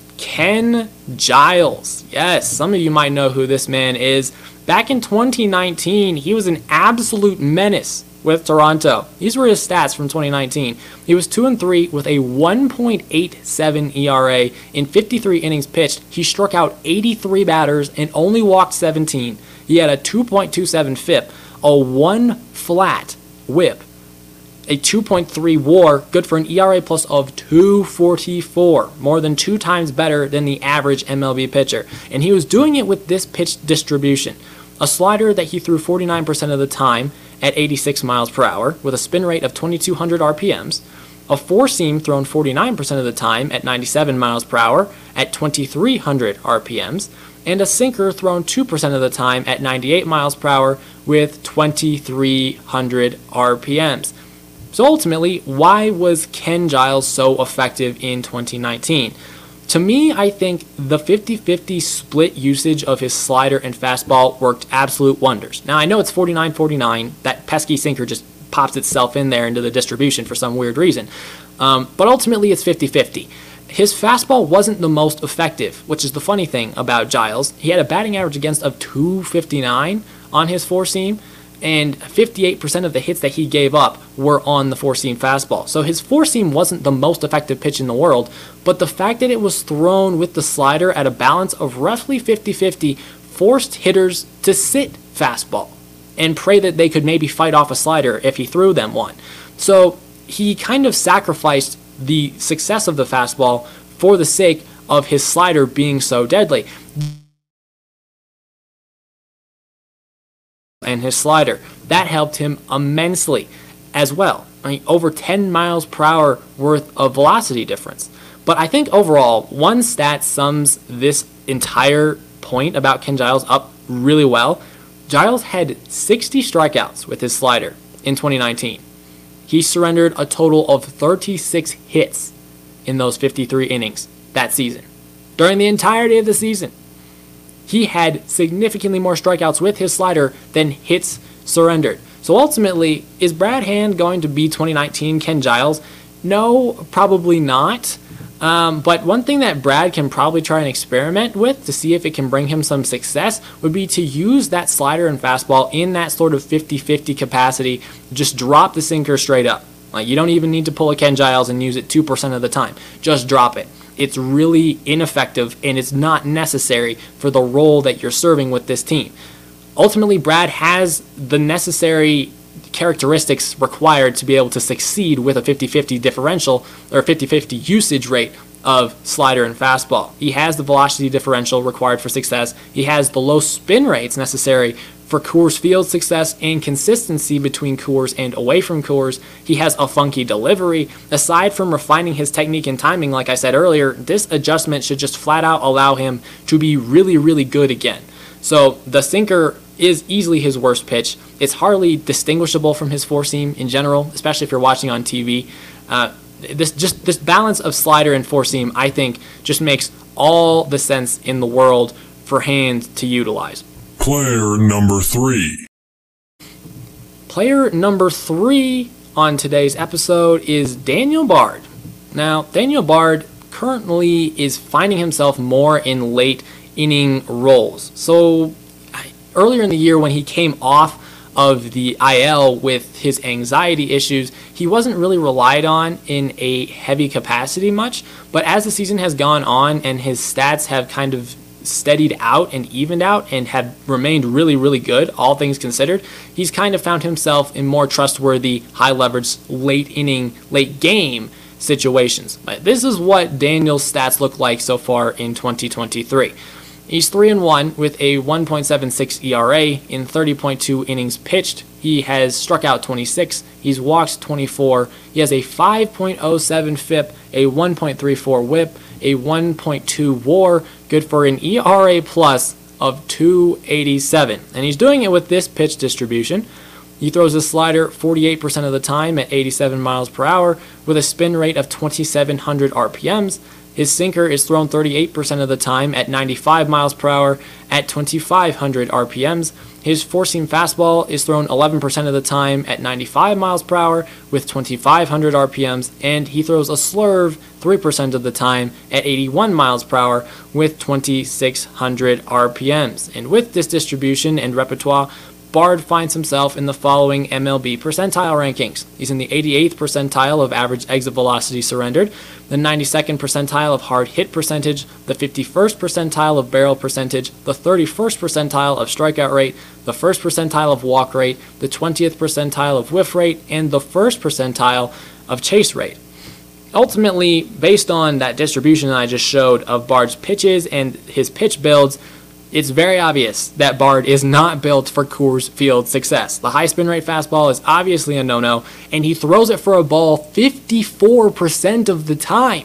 Ken Giles. Yes, some of you might know who this man is. Back in twenty nineteen, he was an absolute menace with Toronto. These were his stats from twenty nineteen. He was two and three with a one point eight seven E R A in fifty-three innings pitched. He struck out eighty-three batters and only walked seventeen. He had a two point two seven F I P, a one flat whip, a two point three WAR, good for an E R A plus of two forty-four, more than two times better than the average M L B pitcher. And he was doing it with this pitch distribution. A slider that he threw forty-nine percent of the time at eighty-six miles per hour with a spin rate of twenty-two hundred R P Ms, a four-seam thrown forty-nine percent of the time at ninety-seven miles per hour at twenty-three hundred R P Ms, and a sinker thrown two percent of the time at ninety-eight miles per hour with twenty-three hundred R P Ms. So ultimately, why was Ken Giles so effective in twenty nineteen? To me, I think the fifty-fifty split usage of his slider and fastball worked absolute wonders. Now, I know it's forty-nine forty-nine. That pesky sinker just pops itself in there into the distribution for some weird reason. Um, but ultimately, it's fifty-fifty. His fastball wasn't the most effective, which is the funny thing about Giles. He had a batting average against of two fifty-nine on his four-seam, and fifty-eight percent of the hits that he gave up were on the four-seam fastball. So his four-seam wasn't the most effective pitch in the world, but the fact that it was thrown with the slider at a balance of roughly fifty-fifty forced hitters to sit fastball and pray that they could maybe fight off a slider if he threw them one. So he kind of sacrificed the success of the fastball for the sake of his slider being so deadly. And his slider, that helped him immensely as well. I mean, over ten miles per hour worth of velocity difference. But I think overall, one stat sums this entire point about Ken Giles up really well. Giles had sixty strikeouts with his slider in twenty nineteen. He surrendered a total of thirty-six hits in those fifty-three innings that season. During the entirety of the season, he had significantly more strikeouts with his slider than hits surrendered. So ultimately, is Brad Hand going to be twenty nineteen Ken Giles? No, probably not. Um, but one thing that Brad can probably try and experiment with to see if it can bring him some success would be to use that slider and fastball in that sort of fifty-fifty capacity. Just drop the sinker straight up. Like, you don't even need to pull a Ken Giles and use it two percent of the time. Just drop it. It's really ineffective, and it's not necessary for the role that you're serving with this team. Ultimately, Brad has the necessary characteristics required to be able to succeed with a fifty-fifty differential or fifty-fifty usage rate of slider and fastball. He has the velocity differential required for success. He has the low spin rates necessary for Coors Field success and consistency between Coors and away from Coors. He has a funky delivery. Aside from refining his technique and timing, like I said earlier, this adjustment should just flat out allow him to be really, really good again. So the sinker is easily his worst pitch. It's hardly distinguishable from his four-seam in general, especially if you're watching on T V. Uh, this just this balance of slider and four-seam, I think, just makes all the sense in the world for Hand to utilize. Player number three. Player number three on today's episode is Daniel Bard. Now, Daniel Bard currently is finding himself more in late inning roles. So earlier in the year, when he came off of the I L with his anxiety issues, he wasn't really relied on in a heavy capacity much. But as the season has gone on and his stats have kind of steadied out and evened out and have remained really, really good, all things considered, he's kind of found himself in more trustworthy, high leverage, late inning, late game situations. But this is what Daniel's stats look like so far in twenty twenty-three. He's three and one with a one point seven six E R A in thirty point two innings pitched. He has struck out twenty-six. He's walked twenty-four. He has a five point oh seven F I P, a one point three four WHIP, a one point two WAR, good for an E R A plus of two eighty-seven. And he's doing it with this pitch distribution. He throws a slider forty-eight percent of the time at eighty-seven miles per hour with a spin rate of twenty-seven hundred R P Ms. His sinker is thrown thirty-eight percent of the time at ninety-five miles per hour at twenty-five hundred R P Ms. His four-seam fastball is thrown eleven percent of the time at ninety-five miles per hour with twenty-five hundred R P Ms, and he throws a slurve three percent of the time at eighty-one miles per hour with twenty-six hundred R P Ms. And with this distribution and repertoire, Bard finds himself in the following M L B percentile rankings. He's in the eighty-eighth percentile of average exit velocity surrendered, the ninety-second percentile of hard hit percentage, the fifty-first percentile of barrel percentage, the thirty-first percentile of strikeout rate, the first percentile of walk rate, the twentieth percentile of whiff rate, and the first percentile of chase rate. Ultimately, based on that distribution I just showed of Bard's pitches and his pitch builds, it's very obvious that Bard is not built for Coors Field success. The high spin rate fastball is obviously a no-no, and he throws it for a ball fifty-four percent of the time.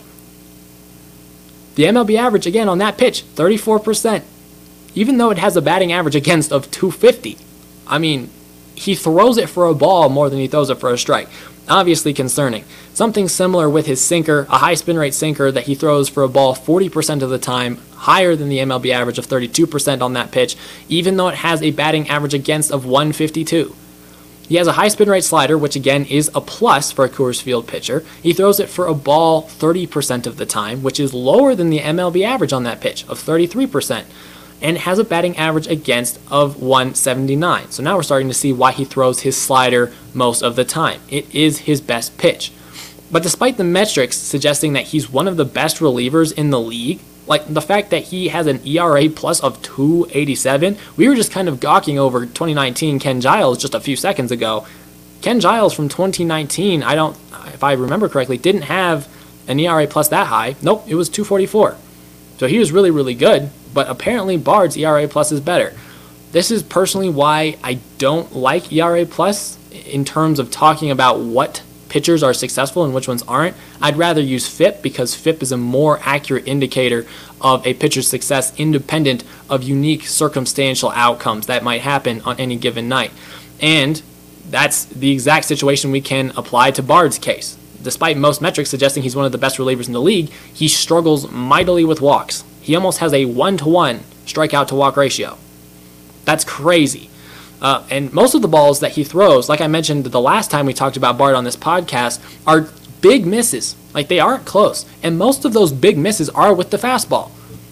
The M L B average, again, on that pitch, thirty-four percent. Even though it has a batting average against of two fifty. I mean, he throws it for a ball more than he throws it for a strike. Obviously concerning. Something similar with his sinker, a high spin rate sinker that he throws for a ball forty percent of the time, higher than the M L B average of thirty-two percent on that pitch, even though it has a batting average against of one fifty-two. He has a high spin rate slider, which again is a plus for a Coors Field pitcher. He throws it for a ball thirty percent of the time, which is lower than the M L B average on that pitch of thirty-three percent. And has a batting average against of one seventy-nine. So now we're starting to see why he throws his slider most of the time. It is his best pitch. But despite the metrics suggesting that he's one of the best relievers in the league, like the fact that he has an E R A plus of two eighty-seven, we were just kind of gawking over twenty nineteen Ken Giles just a few seconds ago. Ken Giles from twenty nineteen, I don't, if I remember correctly, didn't have an E R A plus that high. Nope, it was two forty-four. So he was really, really good. But apparently Bard's E R A plus is better. This is personally why I don't like E R A plus in terms of talking about what pitchers are successful and which ones aren't. I'd rather use F I P because F I P is a more accurate indicator of a pitcher's success independent of unique circumstantial outcomes that might happen on any given night. And that's the exact situation we can apply to Bard's case. Despite most metrics suggesting he's one of the best relievers in the league, he struggles mightily with walks. He almost has a one-to-one strikeout to walk ratio. That's crazy. Uh, and most of the balls that he throws, like I mentioned the last time we talked about Bard on this podcast, are big misses. Like, they aren't close. And most of those big misses are with the fastball.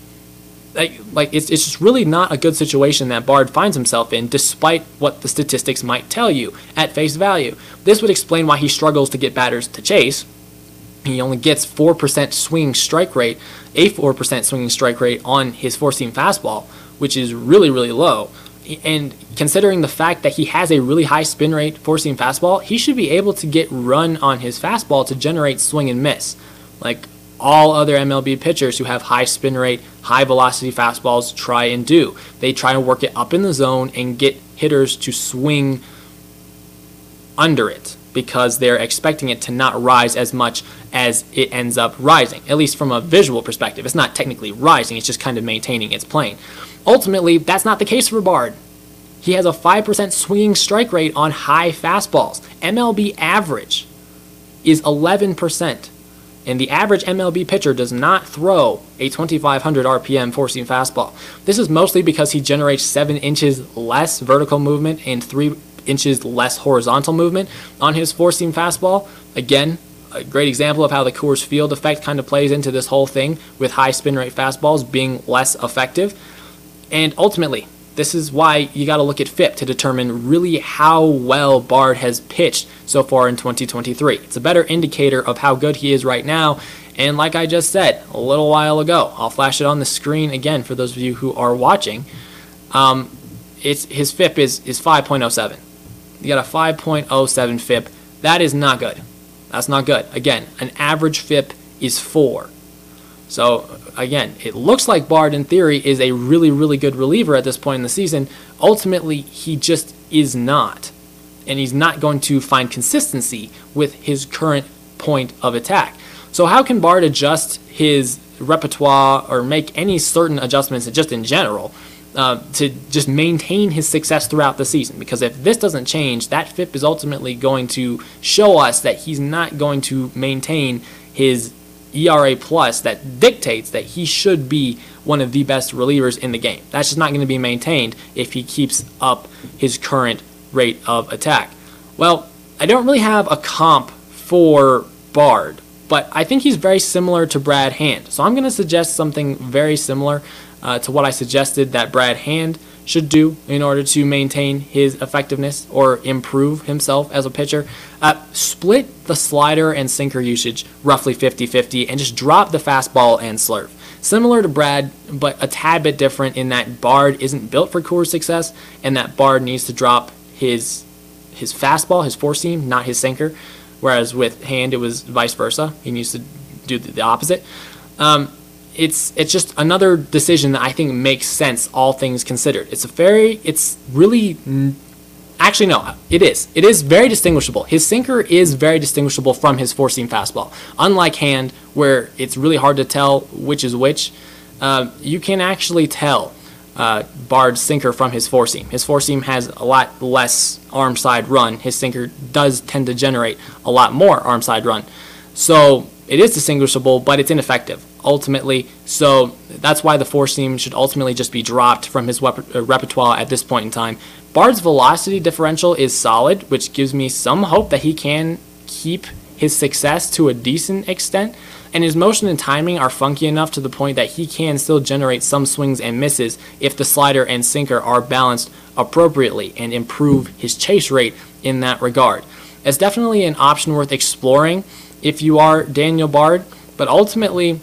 Like, like it's, it's just really not a good situation that Bard finds himself in, despite what the statistics might tell you at face value. This would explain why he struggles to get batters to chase. He only gets four percent swinging strike rate, a four percent swinging strike rate on his four-seam fastball, which is really, really low. And considering the fact that he has a really high spin rate four-seam fastball, he should be able to get run on his fastball to generate swing and miss. Like all other M L B pitchers who have high spin rate, high velocity fastballs try and do. They try to work it up in the zone and get hitters to swing under it, because they're expecting it to not rise as much as it ends up rising, at least from a visual perspective. It's not technically rising, it's just kind of maintaining its plane. Ultimately, that's not the case for Bard. He has a five percent swinging strike rate on high fastballs. M L B average is eleven percent, and the average M L B pitcher does not throw a twenty-five hundred R P M four-seam fastball. This is mostly because he generates seven inches less vertical movement and three inches less horizontal movement on his four-seam fastball. Again, a great example of how the Coors Field effect kind of plays into this whole thing with high spin rate fastballs being less effective. And ultimately, this is why you got to look at F I P to determine really how well Bard has pitched so far in twenty twenty-three. It's a better indicator of how good he is right now. And like I just said a little while ago, I'll flash it on the screen again for those of you who are watching. Um, it's his F I P is, is five point oh seven. You got a five point oh seven F I P. That is not good. That's not good. Again, an average F I P is four. So, again, it looks like Bard, in theory, is a really, really good reliever at this point in the season. Ultimately, he just is not. And he's not going to find consistency with his current point of attack. So how can Bard adjust his repertoire or make any certain adjustments just in general uh, to just maintain his success throughout the season? Because if this doesn't change, that F I P is ultimately going to show us that he's not going to maintain his E R A plus that dictates that he should be one of the best relievers in the game. That's just not going to be maintained if he keeps up his current rate of attack. Well, I don't really have a comp for Bard, but I think he's very similar to Brad Hand. So I'm going to suggest something very similar. uh, to what I suggested that Brad Hand should do in order to maintain his effectiveness or improve himself as a pitcher. Uh, split the slider and sinker usage roughly fifty fifty and just drop the fastball and slurve. Similar to Brad, but a tad bit different in that Bard isn't built for Coors success, and that Bard needs to drop his his fastball, his four seam, not his sinker. Whereas with Hand, it was vice versa. He needs to do the opposite. Um, it's it's just another decision that I think makes sense, all things considered. It's a very, it's really, actually no, it is. It is very distinguishable. His sinker is very distinguishable from his four seam fastball. Unlike Hand, where it's really hard to tell which is which, uh, you can actually tell uh, Bard's sinker from his four seam. His four seam has a lot less arm side run. His sinker does tend to generate a lot more arm side run. So it is distinguishable, but it's ineffective ultimately. So that's why the four seam should ultimately just be dropped from his rep- uh, repertoire at this point in time. Bard's velocity differential is solid, which gives me some hope that he can keep his success to a decent extent. And his motion and timing are funky enough to the point that he can still generate some swings and misses if the slider and sinker are balanced appropriately and improve his chase rate in that regard. It's definitely an option worth exploring if you are Daniel Bard, but ultimately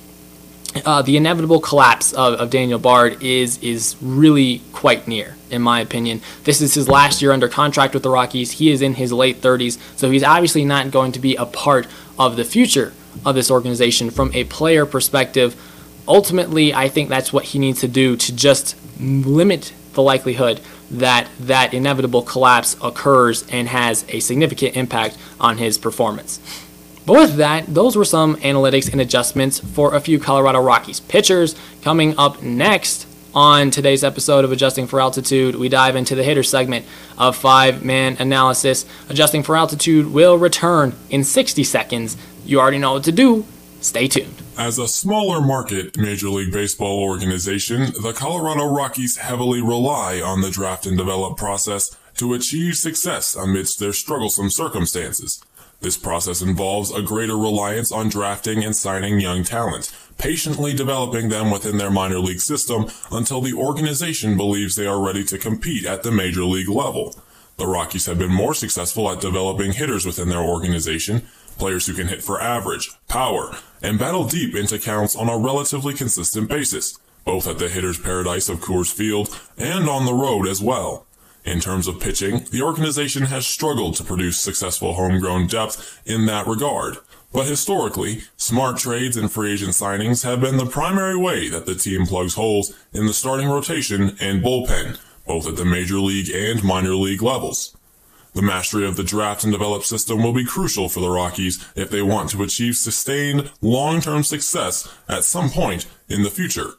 uh, the inevitable collapse of, of Daniel Bard is is really quite near, in my opinion. This is his last year under contract with the Rockies. He is in his late thirties, so he's obviously not going to be a part of the future of this organization from a player perspective. Ultimately, I think that's what he needs to do to just limit the likelihood that that inevitable collapse occurs and has a significant impact on his performance. But with that, those were some analytics and adjustments for a few Colorado Rockies pitchers. Coming up next on today's episode of Adjusting for Altitude, we dive into the hitter segment of five-man analysis. Adjusting for Altitude will return in sixty seconds. You already know what to do. Stay tuned. As a smaller market Major League Baseball organization, the Colorado Rockies heavily rely on the draft and develop process to achieve success amidst their strugglesome circumstances. This process involves a greater reliance on drafting and signing young talent, patiently developing them within their minor league system until the organization believes they are ready to compete at the major league level. The Rockies have been more successful at developing hitters within their organization, players who can hit for average, power, and battle deep into counts on a relatively consistent basis, both at the hitter's paradise of Coors Field and on the road as well. In terms of pitching, the organization has struggled to produce successful homegrown depth in that regard. But historically, smart trades and free agent signings have been the primary way that the team plugs holes in the starting rotation and bullpen, both at the major league and minor league levels. The mastery of the draft and develop system will be crucial for the Rockies if they want to achieve sustained, long-term success at some point in the future.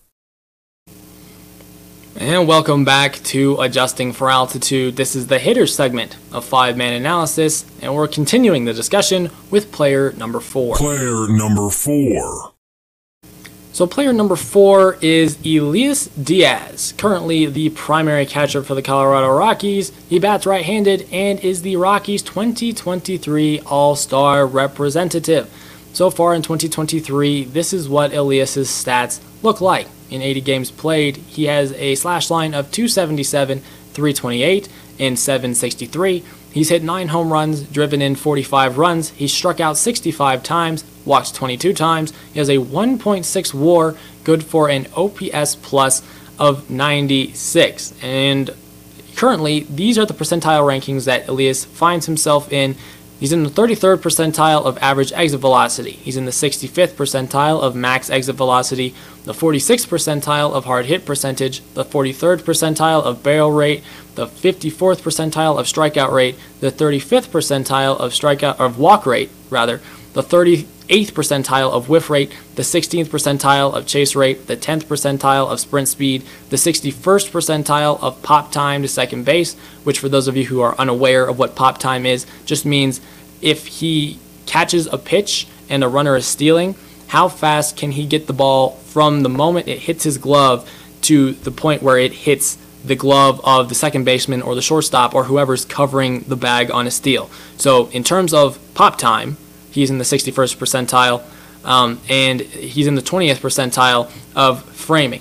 And welcome back to Adjusting for Altitude. This is the hitters segment of five-man analysis, and we're continuing the discussion with player number four. Player number four. So player number four is Elias Diaz, currently the primary catcher for the Colorado Rockies. He bats right-handed and is the Rockies' twenty twenty-three All-Star representative. So far in twenty twenty-three, this is what Elias's stats look like. In eighty games played, he has a slash line of two seventy-seven, three twenty-eight, and seven sixty-three. He's hit nine home runs, driven in forty-five runs. He's struck out sixty-five times, walked twenty-two times. He has a one point six WAR, good for an O P S plus of ninety-six. And currently, these are the percentile rankings that Elias finds himself in. He's in the thirty-third percentile of average exit velocity. He's in the sixty-fifth percentile of max exit velocity, the forty-sixth percentile of hard hit percentage, the forty-third percentile of barrel rate, the fifty-fourth percentile of strikeout rate, the thirty-fifth percentile of strikeout of walk rate, rather, the thirty-eighth percentile of whiff rate, the sixteenth percentile of chase rate, the tenth percentile of sprint speed, the sixty-first percentile of pop time to second base, which for those of you who are unaware of what pop time is, just means if he catches a pitch and a runner is stealing, how fast can he get the ball from the moment it hits his glove to the point where it hits the glove of the second baseman or the shortstop or whoever's covering the bag on a steal. So in terms of pop time, he's in the sixty-first percentile, um, and he's in the twentieth percentile of framing.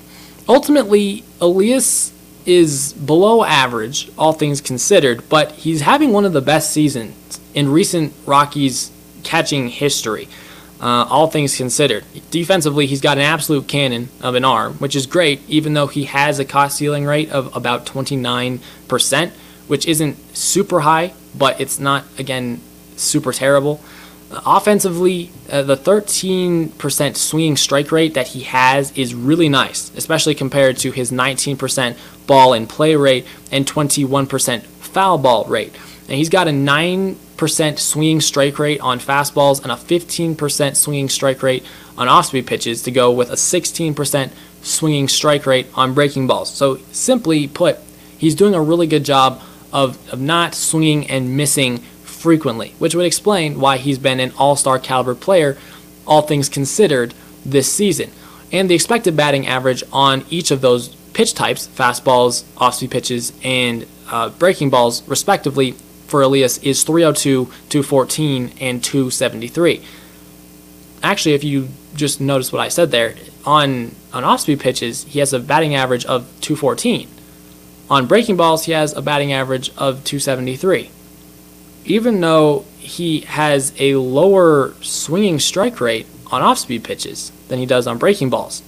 ultimately, Elias is below average, all things considered, but he's having one of the best seasons in recent Rockies catching history, uh, all things considered. Defensively, he's got an absolute cannon of an arm, which is great, even though he has a caught stealing rate of about twenty-nine percent, which isn't super high, but it's not, again, super terrible. Uh, offensively, uh, the thirteen percent swinging strike rate that he has is really nice, especially compared to his nineteen percent ball and play rate and twenty-one percent foul ball rate. And he's got a nine percent swinging strike rate on fastballs and a fifteen percent swinging strike rate on off-speed pitches to go with a sixteen percent swinging strike rate on breaking balls. So simply put, he's doing a really good job of, of not swinging and missing frequently, which would explain why he's been an all-star caliber player, all things considered, this season. And the expected batting average on each of those pitch types, fastballs, off-speed pitches, and uh, breaking balls, respectively, for Elias is three oh two, two fourteen, and two seventy-three. Actually, if you just notice what I said there, on, on off-speed pitches, he has a batting average of two fourteen. On breaking balls, he has a batting average of two seventy-three. Even though he has a lower swinging strike rate on off-speed pitches than he does on breaking balls.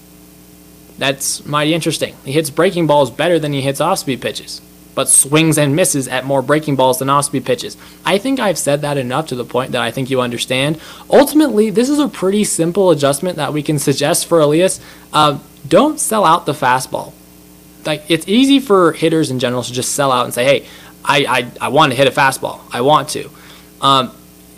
That's mighty interesting. He hits breaking balls better than he hits off-speed pitches, but swings and misses at more breaking balls than off-speed pitches. I think I've said that enough to the point that I think you understand. Ultimately, this is a pretty simple adjustment that we can suggest for Elias. Uh, don't sell out the fastball. Like, it's easy for hitters in general to just sell out and say, hey, I, I, I want to hit a fastball. I want to. Um,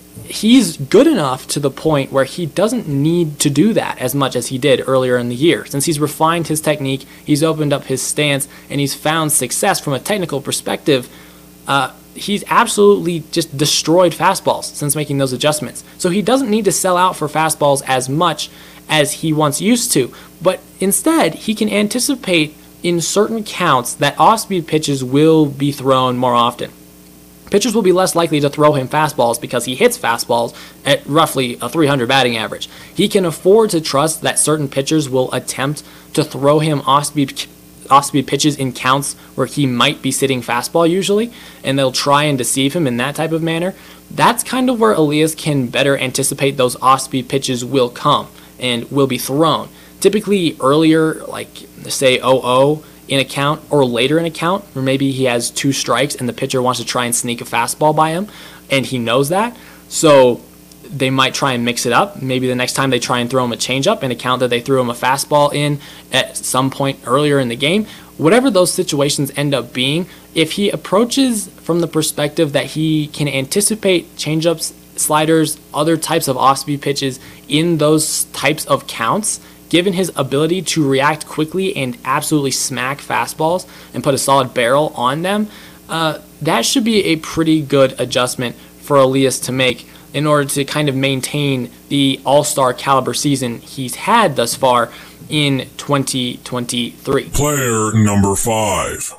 he's good enough to the point where he doesn't need to do that as much as he did earlier in the year. Since he's refined his technique, he's opened up his stance, and he's found success from a technical perspective, uh, he's absolutely just destroyed fastballs since making those adjustments. So he doesn't need to sell out for fastballs as much as he once used to. But instead, he can anticipate in certain counts that off-speed pitches will be thrown more often. Pitchers will be less likely to throw him fastballs because he hits fastballs at roughly a three hundred batting average. He can afford to trust that certain pitchers will attempt to throw him off-speed off-speed pitches in counts where he might be sitting fastball usually, and they'll try and deceive him in that type of manner. That's kind of where Elias can better anticipate those off-speed pitches will come and will be thrown. Typically earlier, like say oh oh in a count, or later in a count, where maybe he has two strikes and the pitcher wants to try and sneak a fastball by him, and he knows that. So they might try and mix it up. Maybe the next time they try and throw him a changeup in a count that they threw him a fastball in at some point earlier in the game. Whatever those situations end up being, if he approaches from the perspective that he can anticipate changeups, sliders, other types of off-speed pitches in those types of counts, given his ability to react quickly and absolutely smack fastballs and put a solid barrel on them, uh, that should be a pretty good adjustment for Elias to make in order to kind of maintain the all-star caliber season he's had thus far in twenty twenty-three. Player number five.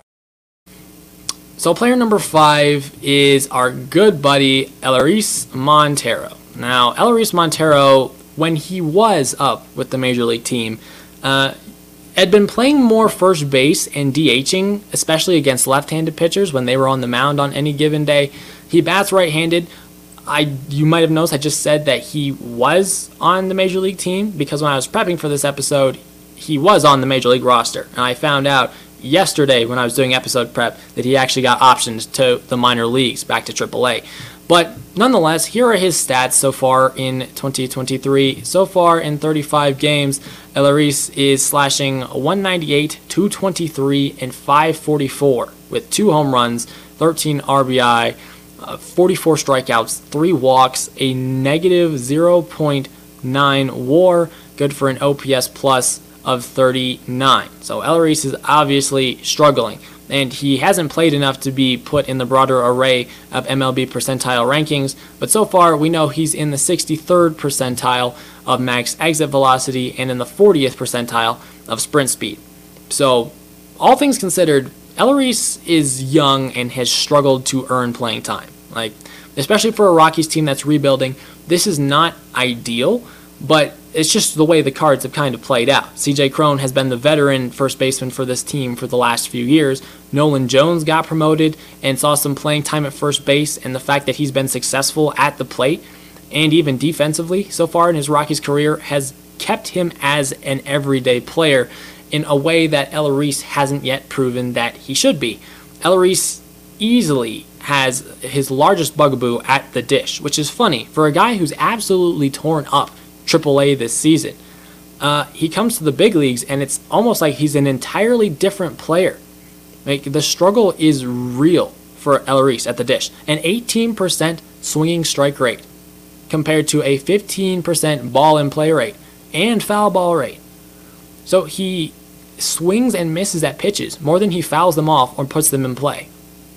So player number five is our good buddy Elehuris Montero. Now, Elehuris Montero, when he was up with the Major League team, uh, had been playing more first base and DHing, especially against left-handed pitchers when they were on the mound on any given day. He bats right-handed. I, you might have noticed I just said that he was on the Major League team because when I was prepping for this episode, he was on the Major League roster. And I found out yesterday when I was doing episode prep that he actually got optioned to the minor leagues, back to triple A. But nonetheless, here are his stats so far in twenty twenty-three. So far in thirty-five games, Elehuris is slashing one ninety-eight, two twenty-three, and five forty-four with two home runs, thirteen R B I, uh, forty-four strikeouts, three walks, a negative zero point nine WAR, good for an O P S plus of thirty-nine. So Elehuris is obviously struggling, and he hasn't played enough to be put in the broader array of M L B percentile rankings, but so far we know he's in the sixty-third percentile of max exit velocity and in the fortieth percentile of sprint speed. So, all things considered, Elehuris is young and has struggled to earn playing time. Like, especially for a Rockies team that's rebuilding, this is not ideal, but it's just the way the cards have kind of played out. C J Cron has been the veteran first baseman for this team for the last few years. Nolan Jones got promoted and saw some playing time at first base, and the fact that he's been successful at the plate and even defensively so far in his Rockies career has kept him as an everyday player in a way that Elleris hasn't yet proven that he should be. Elleris easily has his largest bugaboo at the dish, which is funny for a guy who's absolutely torn up triple A this season. Uh, he comes to the big leagues and it's almost like he's an entirely different player. Like, the struggle is real for Elleris at the dish. An eighteen percent swinging strike rate compared to a fifteen percent ball in play rate and foul ball rate. So he swings and misses at pitches more than he fouls them off or puts them in play.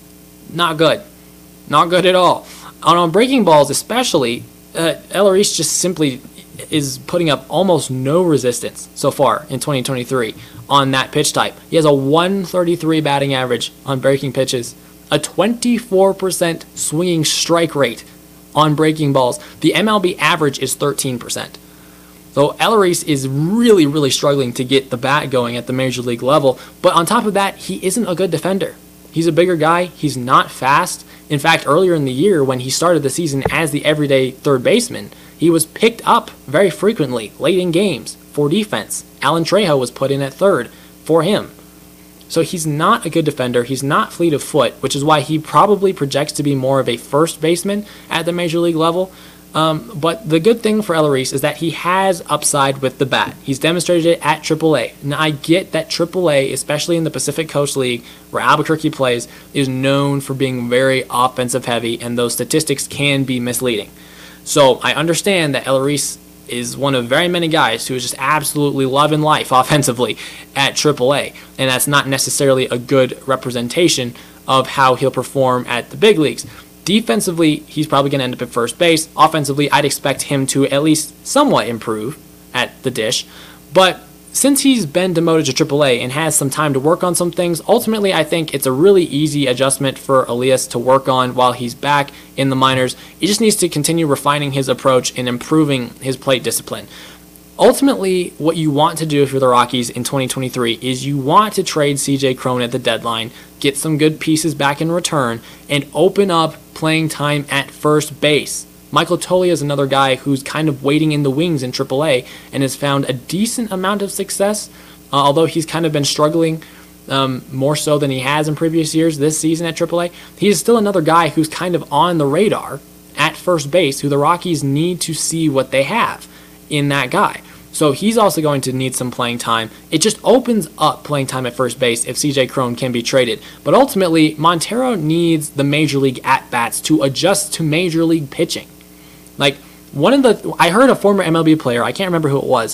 Not good. Not good at all. On, on breaking balls especially, uh, Elleris just simply is putting up almost no resistance so far in twenty twenty-three on that pitch type. He has a one thirty-three batting average on breaking pitches, a twenty-four percent swinging strike rate on breaking balls. The M L B average is thirteen percent. So Elleris is really, really struggling to get the bat going at the major league level. But on top of that, he isn't a good defender. He's a bigger guy. He's not fast. In fact, earlier in the year, when he started the season as the everyday third baseman, he was picked up very frequently late in games for defense. Alan Trejo was put in at third for him. So he's not a good defender. He's not fleet of foot, which is why he probably projects to be more of a first baseman at the major league level. Um, but the good thing for Elleris is that he has upside with the bat. He's demonstrated it at triple A. Now, I get that triple A, especially in the Pacific Coast League, where Albuquerque plays, is known for being very offensive heavy, and those statistics can be misleading. So I understand that Elleris is one of very many guys who is just absolutely loving life offensively at triple A, and that's not necessarily a good representation of how he'll perform at the big leagues. Defensively, he's probably going to end up at first base. Offensively, I'd expect him to at least somewhat improve at the dish. But since he's been demoted to triple A and has some time to work on some things, ultimately I think it's a really easy adjustment for Elias to work on while he's back in the minors. He just needs to continue refining his approach and improving his plate discipline. Ultimately, what you want to do if you're the Rockies in twenty twenty-three is you want to trade C J Cron at the deadline, get some good pieces back in return, and open up playing time at first base. Michael Toglia is another guy who's kind of waiting in the wings in triple A and has found a decent amount of success, uh, although he's kind of been struggling um, more so than he has in previous years this season at triple A. He is still another guy who's kind of on the radar at first base, who the Rockies need to see what they have in that guy. So he's also going to need some playing time. It just opens up playing time at first base if C J Cron can be traded. But ultimately, Montero needs the major league at-bats to adjust to major league pitching. Like, one of the, I heard a former M L B player, I can't remember who it was,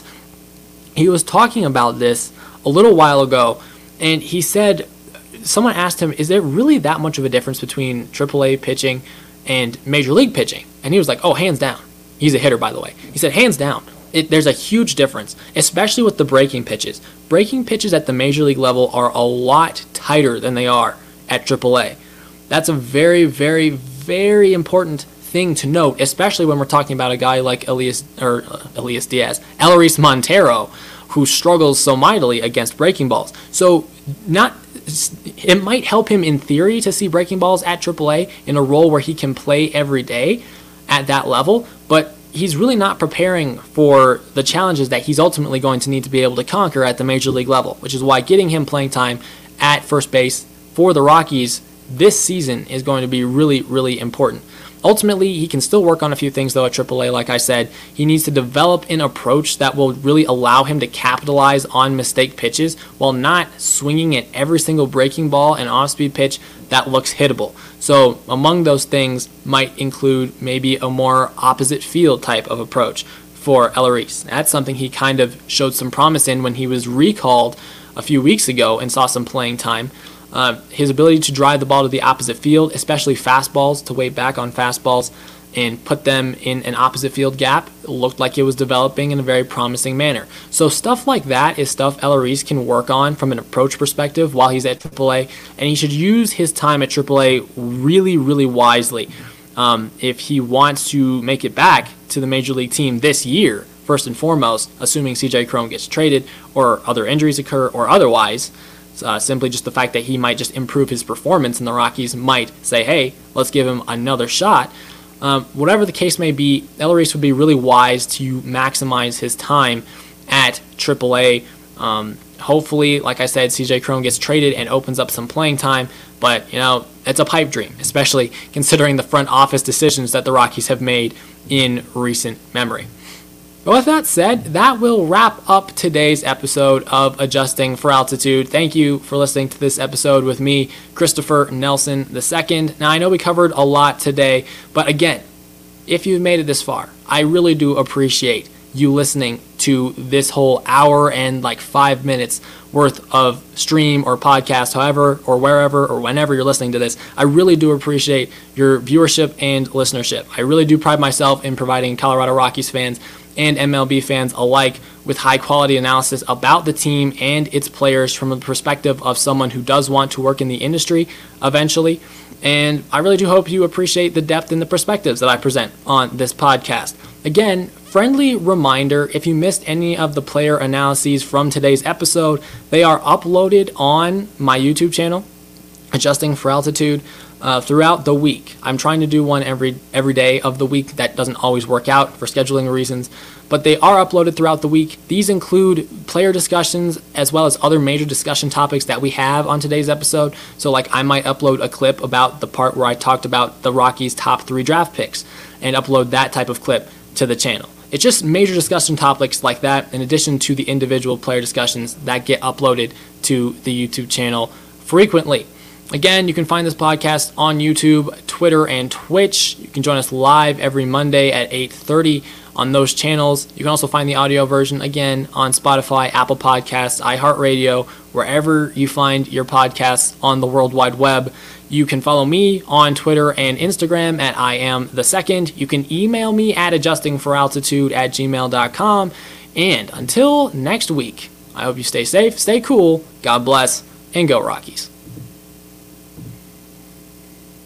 he was talking about this a little while ago, and he said, someone asked him, is there really that much of a difference between triple A pitching and major league pitching? And he was like, oh, hands down. He's a hitter, by the way. He said, hands down. It, there's a huge difference, especially with the breaking pitches. Breaking pitches at the major league level are a lot tighter than they are at triple A. That's a very, very, very important thing to note, especially when we're talking about a guy like Elias or uh, Elias Diaz, Elleris Montero, who struggles so mightily against breaking balls. So not it might help him in theory to see breaking balls at triple A in a role where he can play every day at that level, but he's really not preparing for the challenges that he's ultimately going to need to be able to conquer at the major league level, which is why getting him playing time at first base for the Rockies this season is going to be really, really important. Ultimately, he can still work on a few things, though, at triple A, like I said. He needs to develop an approach that will really allow him to capitalize on mistake pitches while not swinging at every single breaking ball and off-speed pitch that looks hittable. So among those things might include maybe a more opposite field type of approach for Elleris. That's something he kind of showed some promise in when he was recalled a few weeks ago and saw some playing time. Uh, his ability to drive the ball to the opposite field, especially fastballs, to wait back on fastballs and put them in an opposite field gap, looked like it was developing in a very promising manner. So stuff like that is stuff Elleris can work on from an approach perspective while he's at triple A, and he should use his time at triple A really, really wisely. Um, if he wants to make it back to the major league team this year, first and foremost, assuming C J Cron gets traded or other injuries occur or otherwise. Uh, simply just the fact that he might just improve his performance and the Rockies might say, hey, let's give him another shot. Um, whatever the case may be, El Ruiz would be really wise to maximize his time at triple A. Um, hopefully, like I said, C J Cron gets traded and opens up some playing time, but, you know, it's a pipe dream, especially considering the front office decisions that the Rockies have made in recent memory. But with that said, that will wrap up today's episode of Adjusting for Altitude. Thank you for listening to this episode with me, Christopher Nelson the Second. Now, I know we covered a lot today, but again, if you've made it this far, I really do appreciate you listening to this whole hour and like five minutes worth of stream or podcast, however or wherever or whenever you're listening to this. I really do appreciate your viewership and listenership. I really do pride myself in providing Colorado Rockies fans and M L B fans alike with high quality analysis about the team and its players from the perspective of someone who does want to work in the industry eventually. And I really do hope you appreciate the depth and the perspectives that I present on this podcast. Again, friendly reminder, if you missed any of the player analyses from today's episode, they are uploaded on my YouTube channel, Adjusting for Altitude, uh, throughout the week. I'm trying to do one every every day of the week. That doesn't always work out for scheduling reasons, but they are uploaded throughout the week. These include player discussions as well as other major discussion topics that we have on today's episode. So like I might upload a clip about the part where I talked about the Rockies' top three draft picks and upload that type of clip to the channel. It's just major discussion topics like that, in addition to the individual player discussions that get uploaded to the YouTube channel frequently. Again, you can find this podcast on YouTube, Twitter, and Twitch. You can join us live every Monday at eight thirty on those channels. You can also find the audio version, again, on Spotify, Apple Podcasts, iHeartRadio, wherever you find your podcasts on the World Wide Web. You can follow me on Twitter and Instagram at I am the second. You can email me at adjustingforaltitude at gmail dot com. And until next week, I hope you stay safe, stay cool, God bless, and go Rockies.